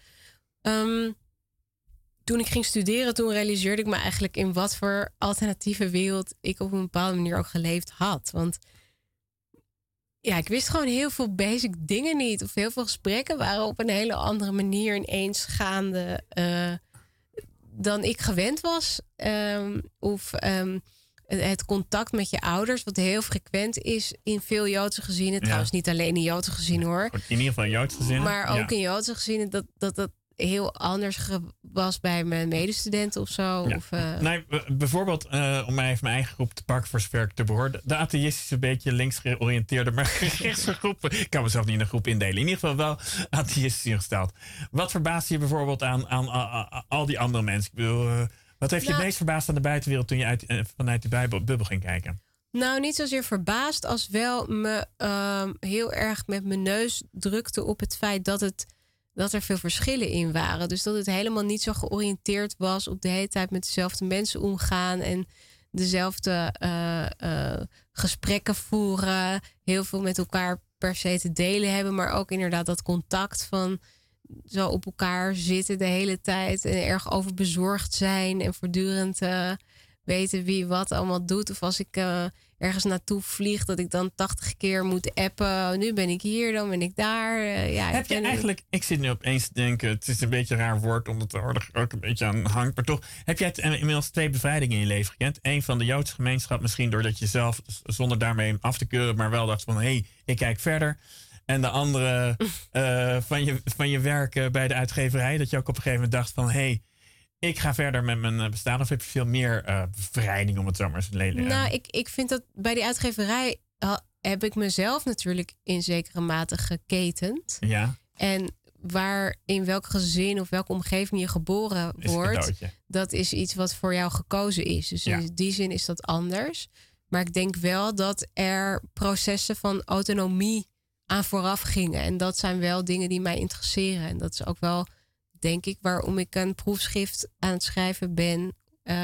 toen ik ging studeren, toen realiseerde ik me eigenlijk in wat voor alternatieve wereld ik op een bepaalde manier ook geleefd had. Want ja, ik wist gewoon heel veel basic dingen niet. Of heel veel gesprekken waren op een hele andere manier ineens gaande dan ik gewend was. Het contact met je ouders, wat heel frequent is in veel Joodse gezinnen. Ja. Trouwens, niet alleen in Joodse gezinnen hoor. In ieder geval in Joodse gezinnen. Maar ook in Joodse gezinnen dat heel anders was bij mijn medestudenten of zo. Ja. Of, nee, bijvoorbeeld, om mij even mijn eigen groep te pakken, voor zover ik te behoor. De atheïstische, beetje links georiënteerde, maar rechtse groepen. Ik kan mezelf niet in een groep indelen. In ieder geval wel atheïstisch ingesteld. Wat verbaast je bijvoorbeeld aan al die andere mensen? Ik bedoel, wat heeft je meest verbaasd aan de buitenwereld toen je vanuit die bubbel ging kijken? Nou, niet zozeer verbaasd als wel me heel erg met mijn neus drukte op het feit dat er veel verschillen in waren. Dus dat het helemaal niet zo georiënteerd was op de hele tijd met dezelfde mensen omgaan en dezelfde gesprekken voeren. Heel veel met elkaar per se te delen hebben, maar ook inderdaad dat contact van zo op elkaar zitten de hele tijd en erg overbezorgd zijn en voortdurend weten wie wat allemaal doet. Of als ik ergens naartoe vlieg, dat ik dan 80 keer moet appen. Nu ben ik hier, dan ben ik daar. Heb je eigenlijk, ik zit nu opeens te denken, het is een beetje een raar woord, omdat er ook een beetje aan hangt. Maar toch, heb jij inmiddels 2 bevrijdingen in je leven gekend? Eén van de Joodse gemeenschap, misschien doordat je zelf, zonder daarmee af te keuren, maar wel dacht van, hé, ik kijk verder. En de andere van je werk bij de uitgeverij, dat je ook op een gegeven moment dacht van, hé, ik ga verder met mijn bestaan. Of heb je veel meer bevrijding, om het zo maar eens te lenen? Nou, ik vind dat bij die uitgeverij heb ik mezelf natuurlijk in zekere mate geketend. Ja. En in welk gezin of welke omgeving je geboren wordt, dat is iets wat voor jou gekozen is. Dus in die zin is dat anders. Maar ik denk wel dat er processen van autonomie aan vooraf gingen. En dat zijn wel dingen die mij interesseren. En dat is ook wel, denk ik, waarom ik een proefschrift aan het schrijven ben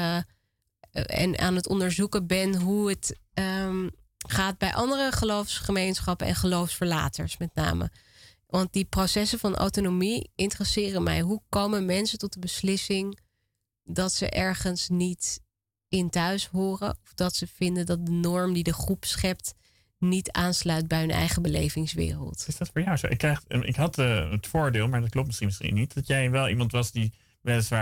en aan het onderzoeken ben hoe het gaat bij andere geloofsgemeenschappen en geloofsverlaters met name. Want die processen van autonomie interesseren mij. Hoe komen mensen tot de beslissing dat ze ergens niet in thuis horen, of dat ze vinden dat de norm die de groep schept niet aansluit bij hun eigen belevingswereld? Is dat voor jou zo? Ik had het voordeel, maar dat klopt misschien niet, dat jij wel iemand was die weliswaar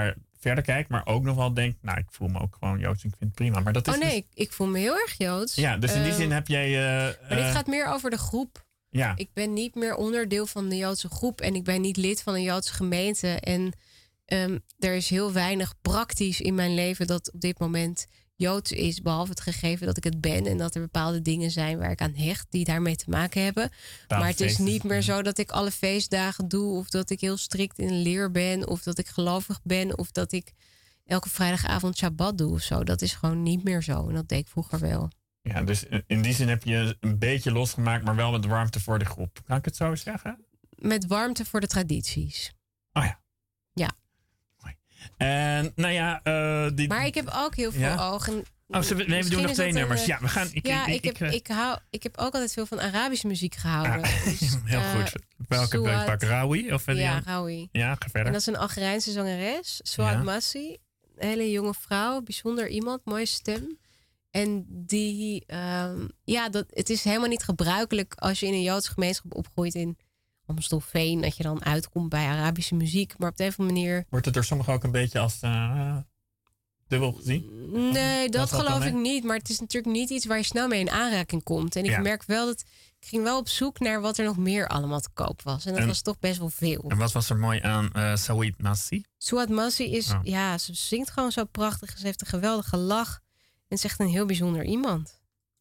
verder kijkt, maar ook nog wel denkt, nou, ik voel me ook gewoon Joods en ik vind het prima. Maar dat is ik voel me heel erg Joods. Ja, dus in die zin heb jij... maar dit gaat meer over de groep. Ja. Ik ben niet meer onderdeel van de Joodse groep en ik ben niet lid van een Joodse gemeente. En er is heel weinig praktisch in mijn leven dat op dit moment Joods is, behalve het gegeven dat ik het ben en dat er bepaalde dingen zijn waar ik aan hecht die daarmee te maken hebben. Maar het is niet meer zo dat ik alle feestdagen doe of dat ik heel strikt in de leer ben of dat ik gelovig ben of dat ik elke vrijdagavond Shabbat doe of zo. Dat is gewoon niet meer zo en dat deed ik vroeger wel. Ja, dus in die zin heb je een beetje losgemaakt, maar wel met warmte voor de groep. Kan ik het zo zeggen? Met warmte voor de tradities. Oh ja. Ja. En nou ja, maar ik heb ook heel veel ogen. We doen nog 2 nummers. Ja, we gaan. Ik heb ook altijd veel van Arabische muziek gehouden. Dus, heel goed. Welke wil je pakken? Rawi? Rawi. Ja, ga verder. En dat is een Algerijnse zangeres, Souad Massi. Een hele jonge vrouw, bijzonder iemand, mooie stem. En die, het is helemaal niet gebruikelijk als je in een Joodse gemeenschap opgroeit in Amstelveen, dat je dan uitkomt bij Arabische muziek. Maar op de een of andere manier... Wordt het door sommigen ook een beetje als dubbel gezien? Nee, dat geloof ik niet. Maar het is natuurlijk niet iets waar je snel mee in aanraking komt. En ik merk wel dat... Ik ging wel op zoek naar wat er nog meer allemaal te koop was. En dat was toch best wel veel. En wat was er mooi aan Souad Massi? Souad Massi is... Ja, ze zingt gewoon zo prachtig. Ze heeft een geweldige lach. En ze is echt een heel bijzonder iemand.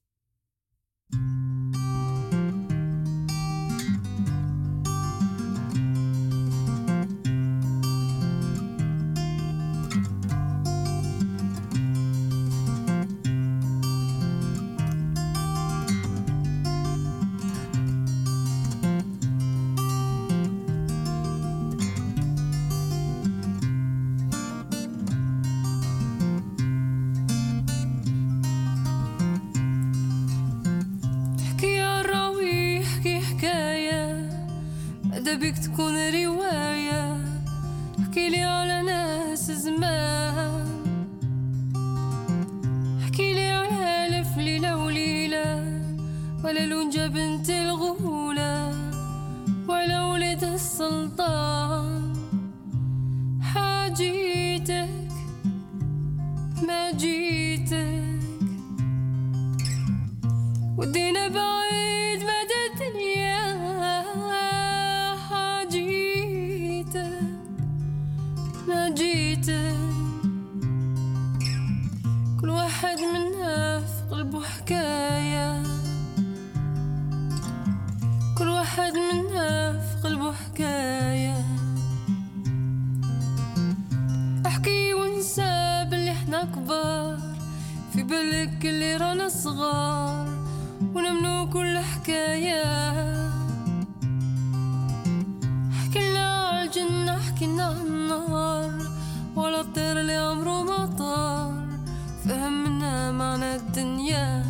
بك تكون رواية احكي لي على ناس زمان احكي لي على ألف ليلة وليلة ولا لونجة بنت الغولة ولا ولد السلطان حاجيتك ما جيتك ودينا بعيد مدى الدنيا ما جيتك كل واحد منا في قلبه حكاية كل واحد منا في قلبه حكاية احكي وانسى باللي احنا كبار في بالك اللي رانا صغار ونمنو كل حكاية حكينا عالجنة حكينا عالنار ولا الطير اللي عمره ما طار فهمنا معنى الدنيا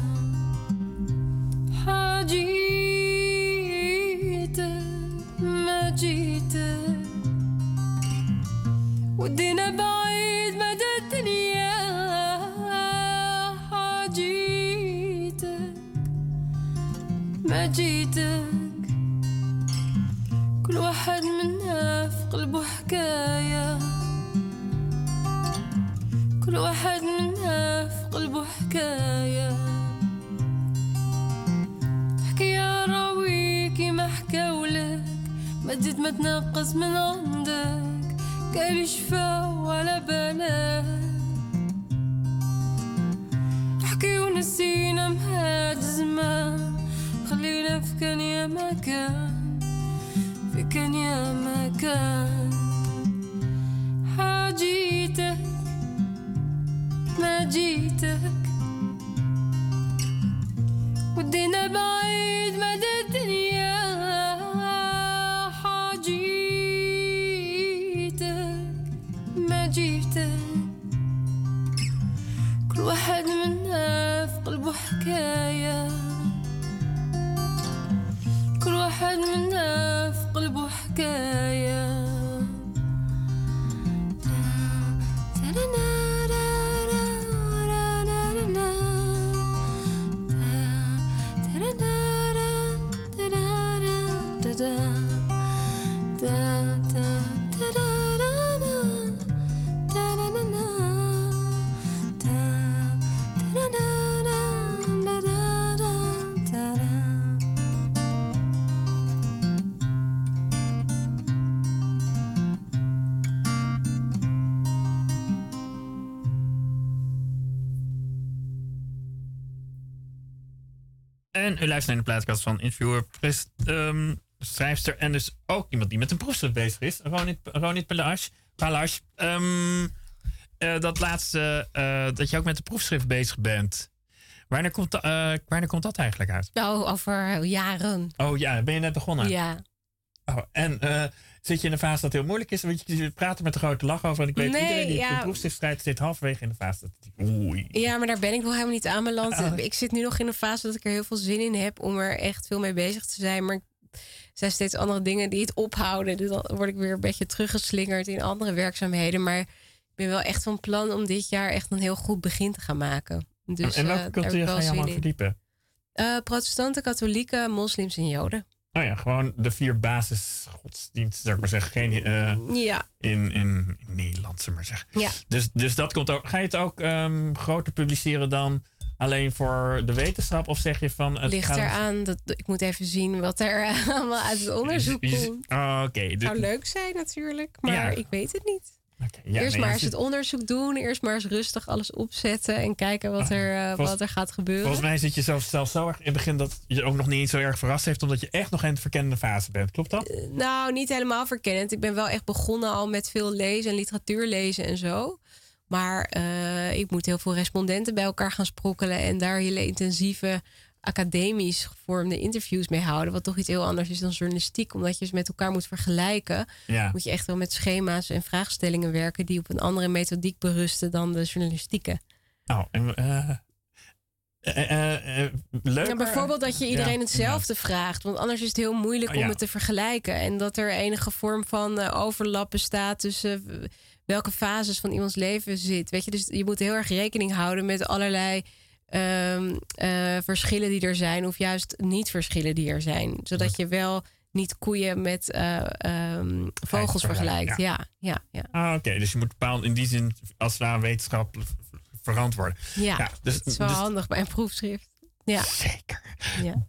حاجيتك ما جيتك ودينا بعيد مدى الدنيا حاجيتك ما جيتك كل واحد منا في قلبه حكاية كل واحد منا في قلبه حكاية حكي يا راوي كيما حكاولك ما تزيد ما تنقص من عندك قال شفاو على بالك حكي ونسينا مهاد زمان خلينا في كان يا ما كان في كان يا ما كان حاجيتك ما جيتك ودينا بعيد مدى الدنيا حاجيتك ما جيتك كل واحد منا في قلبه حكاية كل واحد منا في قلبه حكاية En u luistert naar de plaatkast van interviewer, schrijfster en dus ook iemand die met een proefschrift bezig is. Ronit Palage. Dat laatste, dat je ook met de proefschrift bezig bent. Wanneer komt dat eigenlijk uit? Nou, over jaren. Oh ja, ben je net begonnen? Ja. Oh, en zit je in een fase dat heel moeilijk is? Want je praat er met een grote lach over. En ik weet iedereen die een proefschrift schrijft zit halverwege in de fase. Oei. Ja, maar daar ben ik nog helemaal niet aanbeland. Ik zit nu nog in een fase dat ik er heel veel zin in heb om er echt veel mee bezig te zijn. Maar er zijn steeds andere dingen die het ophouden. Dus dan word ik weer een beetje teruggeslingerd in andere werkzaamheden. Maar ik ben wel echt van plan om dit jaar echt een heel goed begin te gaan maken. Dus, en welke cultuur ga je allemaal verdiepen? Protestanten, katholieken, moslims en joden. Oh ja, gewoon de 4 basisgodsdiensten, zou ik maar zeggen. Geen in Nederland, zeg maar zeggen. Ja. Dus dat komt ook. Ga je het ook groter publiceren dan alleen voor de wetenschap? Of zeg je van... Het ligt eraan. Ik moet even zien wat er allemaal uit het onderzoek komt. Oké. Het zou leuk zijn natuurlijk, maar ik weet het niet. Okay, eerst maar eens het onderzoek doen. Eerst maar eens rustig alles opzetten. En kijken wat er gaat gebeuren. Volgens mij zit je zelfs zo erg in het begin dat je ook nog niet eens zo erg verrast heeft. Omdat je echt nog in de verkennende fase bent. Klopt dat? Nou, niet helemaal verkennend. Ik ben wel echt begonnen al met veel lezen en literatuur lezen en zo. Maar ik moet heel veel respondenten bij elkaar gaan sprokkelen. En daar hele intensieve academisch gevormde interviews mee houden. Wat toch iets heel anders is dan journalistiek. Omdat je ze met elkaar moet vergelijken. Ja. Moet je echt wel met schema's en vraagstellingen werken die op een andere methodiek berusten dan de journalistieke. Leuk. Ja, bijvoorbeeld dat je iedereen hetzelfde vraagt. Want anders is het heel moeilijk om het te vergelijken. En dat er enige vorm van overlap bestaat tussen welke fases van iemands leven zit. Weet je, dus je moet heel erg rekening houden met allerlei verschillen die er zijn, of juist niet verschillen die er zijn. Zodat je wel niet koeien met vogels vergelijkt. Ja. Oké, dus je moet bepaald in die zin als het ware wetenschap verantwoorden. Ja, dus, het is wel handig bij een proefschrift. Ja. Zeker. Ja.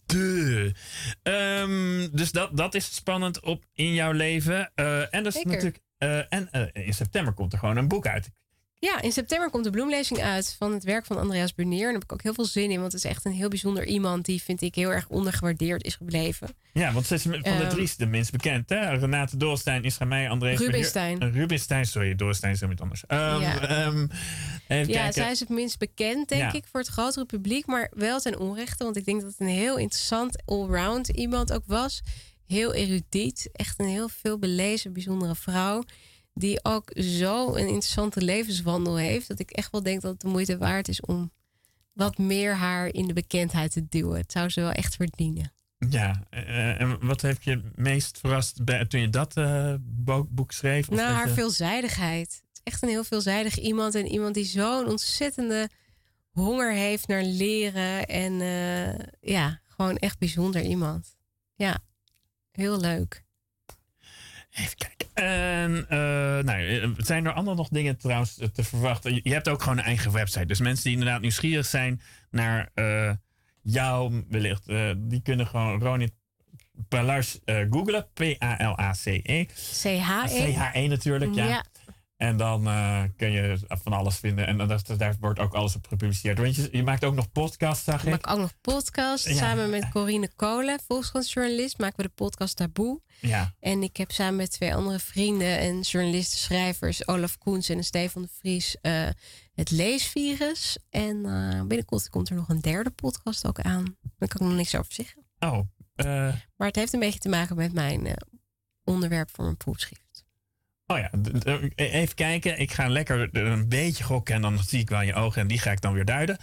Dus dat is spannend in jouw leven. En dat is natuurlijk. In september komt er gewoon een boek uit. Ja, in september komt de bloemlezing uit van het werk van Andreas Burnier. En daar heb ik ook heel veel zin in, want het is echt een heel bijzonder iemand die, vind ik, heel erg ondergewaardeerd is gebleven. Ja, want ze is van de drie de minst bekend, hè? Renate Doornstein, Isra Meijer, Andreas Rubinstein, sorry, Doornstein is helemaal iets anders. Zij is het minst bekend, denk ik, voor het grotere publiek, maar wel ten onrechte, want ik denk dat het een heel interessant allround iemand ook was. Heel erudiet, echt een heel veel belezen, bijzondere vrouw. Die ook zo een interessante levenswandel heeft. Dat ik echt wel denk dat het de moeite waard is om wat meer haar in de bekendheid te duwen. Het zou ze wel echt verdienen. Ja, en wat heeft je meest verrast toen je dat boek schreef? Nou, haar veelzijdigheid. Het is echt een heel veelzijdig iemand. En iemand die zo'n ontzettende honger heeft naar leren. En gewoon echt bijzonder iemand. Ja, heel leuk. Even kijken. En zijn er andere nog dingen trouwens te verwachten? Je hebt ook gewoon een eigen website. Dus mensen die inderdaad nieuwsgierig zijn naar jou wellicht, die kunnen gewoon Ronit Palage googlen. P-A-L-A-C-E. C-H-E. C-H-E natuurlijk, ja. En dan kun je van alles vinden. En daar wordt ook alles op gepubliceerd. Want je maakt ook nog podcasts, zag ik. Ik maak ook nog podcasts. Samen met Corine Kolen, volkskrantjournalist, maken we de podcast Taboe. Ja. En ik heb samen met 2 andere vrienden en journalisten, schrijvers, Olaf Koens en Stefan de Vries, het leesvirus. En binnenkort komt er nog een 3e podcast ook aan. Daar kan ik nog niks over zeggen. Maar het heeft een beetje te maken met mijn onderwerp voor mijn proefschrift. Oh ja, even kijken. Ik ga lekker een beetje gokken en dan zie ik wel je ogen en die ga ik dan weer duiden.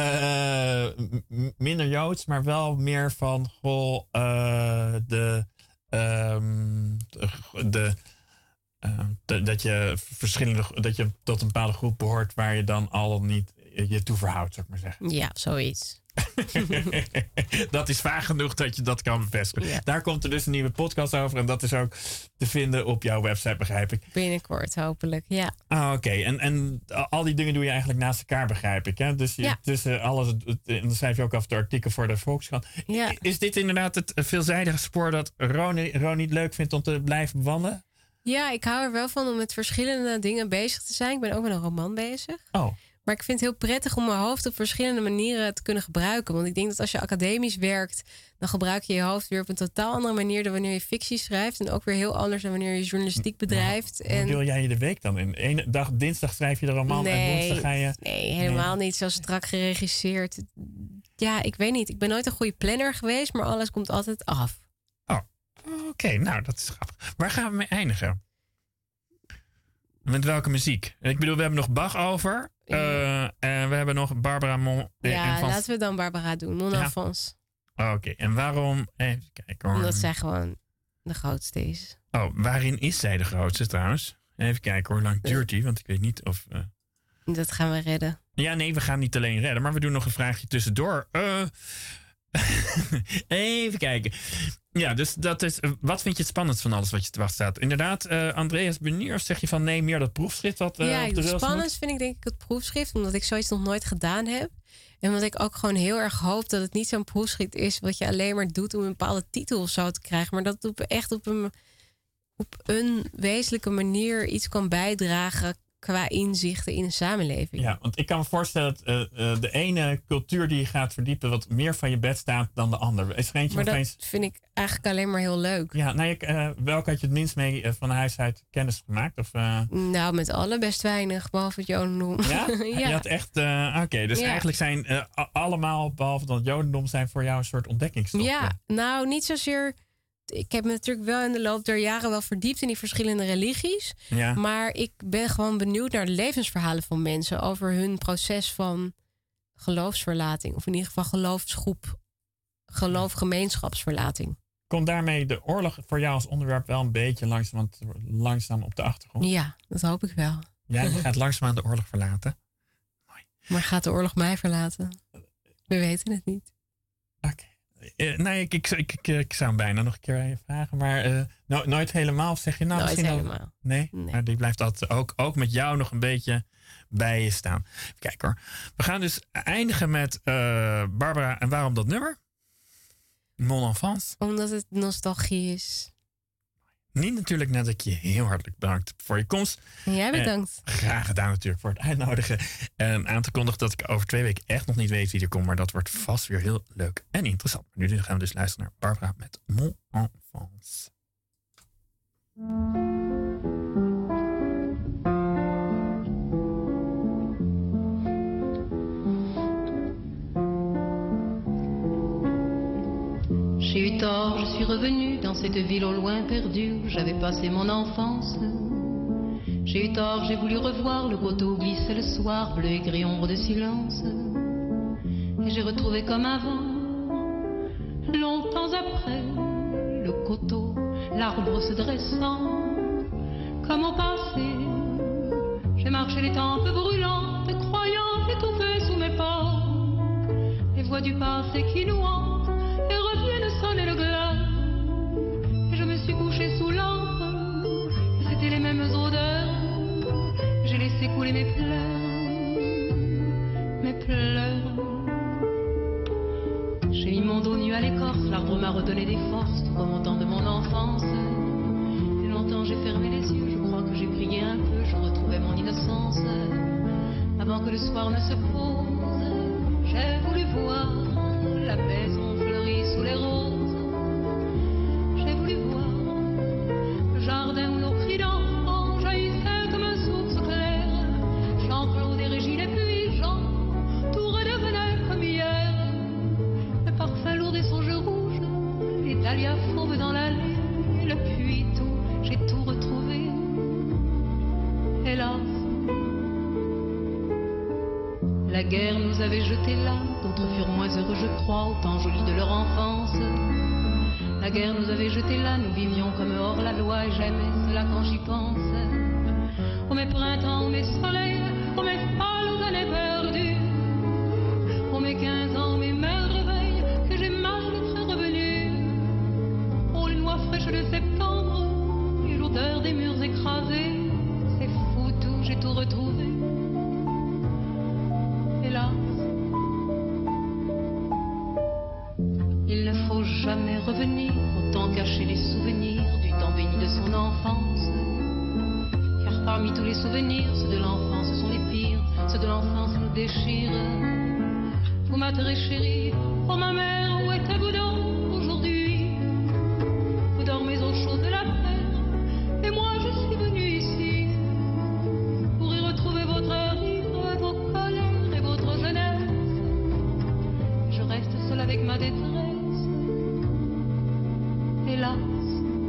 Minder Joods, maar wel meer van dat je tot een bepaalde groep behoort waar je dan al niet je toe verhoudt, zou ik maar zeggen. Ja, zoiets. Dat is vaag genoeg dat je dat kan bevestigen. Ja. Daar komt er dus een nieuwe podcast over. En dat is ook te vinden op jouw website, begrijp ik. Binnenkort, hopelijk, ja. Oké. En al die dingen doe je eigenlijk naast elkaar, begrijp ik. Hè? Dus tussen alles, en dan schrijf je ook af en toe artikelen voor de Volkskrant. Ja. Is dit inderdaad het veelzijdige spoor dat Ronnie leuk vindt om te blijven wandelen? Ja, ik hou er wel van om met verschillende dingen bezig te zijn. Ik ben ook met een roman bezig. Oh. Maar ik vind het heel prettig om mijn hoofd op verschillende manieren te kunnen gebruiken. Want ik denk dat als je academisch werkt, dan gebruik je je hoofd weer op een totaal andere manier dan wanneer je fictie schrijft. En ook weer heel anders dan wanneer je journalistiek bedrijft. Hoe deel jij je de week dan in? Ene dag, dinsdag schrijf je de roman en woensdag ga je... Nee, helemaal niet zo strak geregisseerd. Ja, ik weet niet. Ik ben nooit een goede planner geweest, maar alles komt altijd af. Oké, nou, dat is grappig. Waar gaan we mee eindigen? Met welke muziek? Ik bedoel, we hebben nog Bach over. En we hebben nog Barbara Mon... laten we dan Barbara doen. Mon Enfance. Oké, en waarom? Even kijken hoor. Omdat zij gewoon de grootste is. Waarin is zij de grootste trouwens? Even kijken hoe lang duurt die? Want ik weet niet of... Dat gaan we redden. Ja, nee, we gaan niet alleen redden. Maar we doen nog een vraagje tussendoor. Even kijken. Ja, dus dat is. Wat vind je het spannendst van alles wat je te wachten staat? Inderdaad, Andreas Beniers, zeg je van nee, meer dat proefschrift wat het spannendst vind ik denk ik het proefschrift, omdat ik zoiets nog nooit gedaan heb. En omdat ik ook gewoon heel erg hoop dat het niet zo'n proefschrift is wat je alleen maar doet om een bepaalde titel of zo te krijgen, maar dat het echt op een wezenlijke manier iets kan bijdragen qua inzichten in de samenleving. Ja, want ik kan me voorstellen dat de ene cultuur die je gaat verdiepen wat meer van je bed staat dan de andere. Is er eentje maar dat vind ik eigenlijk alleen maar heel leuk. Ja, welke had je het minst mee van huis uit kennis gemaakt? Of, Nou, met alle best weinig, behalve het jodendom. Ja? Ja. Je had echt... Oké, dus eigenlijk zijn allemaal, behalve dan het jodendom, zijn voor jou een soort ontdekkingstocht. Ja, nou, niet zozeer... Ik heb me natuurlijk wel in de loop der jaren wel verdiept in die verschillende religies. Ja. Maar ik ben gewoon benieuwd naar de levensverhalen van mensen over hun proces van geloofsverlating. Of in ieder geval geloofgemeenschapsverlating. Komt daarmee de oorlog voor jou als onderwerp wel een beetje langzaam op de achtergrond? Ja, dat hoop ik wel. Jij gaat langzaamaan de oorlog verlaten. Mooi. Maar gaat de oorlog mij verlaten? We weten het niet. Oké. Nee, ik zou hem bijna nog een keer aan je vragen. Maar nooit helemaal, zeg je nou? Nooit helemaal. Nee? Maar die blijft altijd ook met jou nog een beetje bij je staan. Kijk hoor. We gaan dus eindigen met Barbara. En waarom dat nummer? Mon Enfance. Omdat het nostalgie is. Niet natuurlijk net dat ik je heel hartelijk bedankt voor je komst. En jij bedankt. Graag gedaan natuurlijk voor het uitnodigen. En aan te kondigen dat ik over 2 weken echt nog niet weet wie er komt. Maar dat wordt vast weer heel leuk en interessant. Maar nu gaan we dus luisteren naar Barbara met Mon Enfance. J'ai eu tort, je suis revenue dans cette ville au loin perdue où j'avais passé mon enfance. J'ai eu tort, j'ai voulu revoir le coteau glissé le soir, bleu et gris ombre de silence. Et j'ai retrouvé comme avant, longtemps après, le coteau, l'arbre se dressant, comme au passé. J'ai marché les tempes brûlantes, croyant étouffer sous mes pas, les voix du passé qui nous hantent et reviennent sonner le glas. Et je me suis couchée sous l'ambre, et c'était les mêmes odeurs. J'ai laissé couler mes pleurs, mes pleurs. J'ai mis mon dos nu à l'écorce, l'arbre m'a redonné des forces, tout comme au temps de mon enfance. Et longtemps j'ai fermé les yeux, je crois que j'ai prié un peu, je retrouvais mon innocence. Avant que le soir ne se pose, j'ai voulu voir la maison fleurie sous les roses. J'ai voulu voir le jardin où nos cris d'enfants jaillissaient comme une source claire. Jean-Claude et Régine et puis Jean, tout redevenait comme hier. Le parfum lourd des songes rouges, les dahlias fauves dans l'allée, le puits tout, j'ai tout retrouvé. Hélas, la guerre nous avait jetés là, d'autres furent moins heureux, je crois, au temps joli de leur enfance. La guerre nous avait jetés là, nous vivions comme hors la loi, et j'aimais cela quand j'y pense. Oh mes printemps, oh mes soleils, oh mes folles années perdues, oh mes 15 ans, mes mères réveils, que j'ai mal d'être revenu. Oh les noix fraîches de septembre, et l'odeur des murs écrasés, c'est fou tout, j'ai tout retrouvé. Hélas, il ne faut jamais revenir, autant cacher les souvenirs du temps béni de son enfance. Car parmi tous les souvenirs, ceux de l'enfance sont les pires. ceux de l'enfance nous déchirent. Vous m'atterrez chérie, oh ma mère, où êtes-vous donc aujourd'hui? Vous dormez au chaud de la terre, et moi je suis venue ici pour y retrouver votre rire, vos colères et votre jeunesse. Je reste seule avec ma détresse, hélas.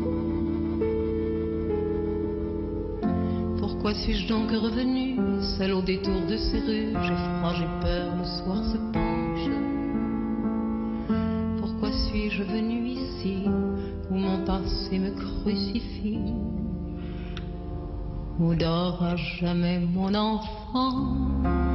Pourquoi suis-je donc revenue, seule au détour de ces rues? J'ai froid, j'ai peur, le soir se penche. Pourquoi suis-je venue ici, où mon passé me crucifie, où dort à jamais mon enfant?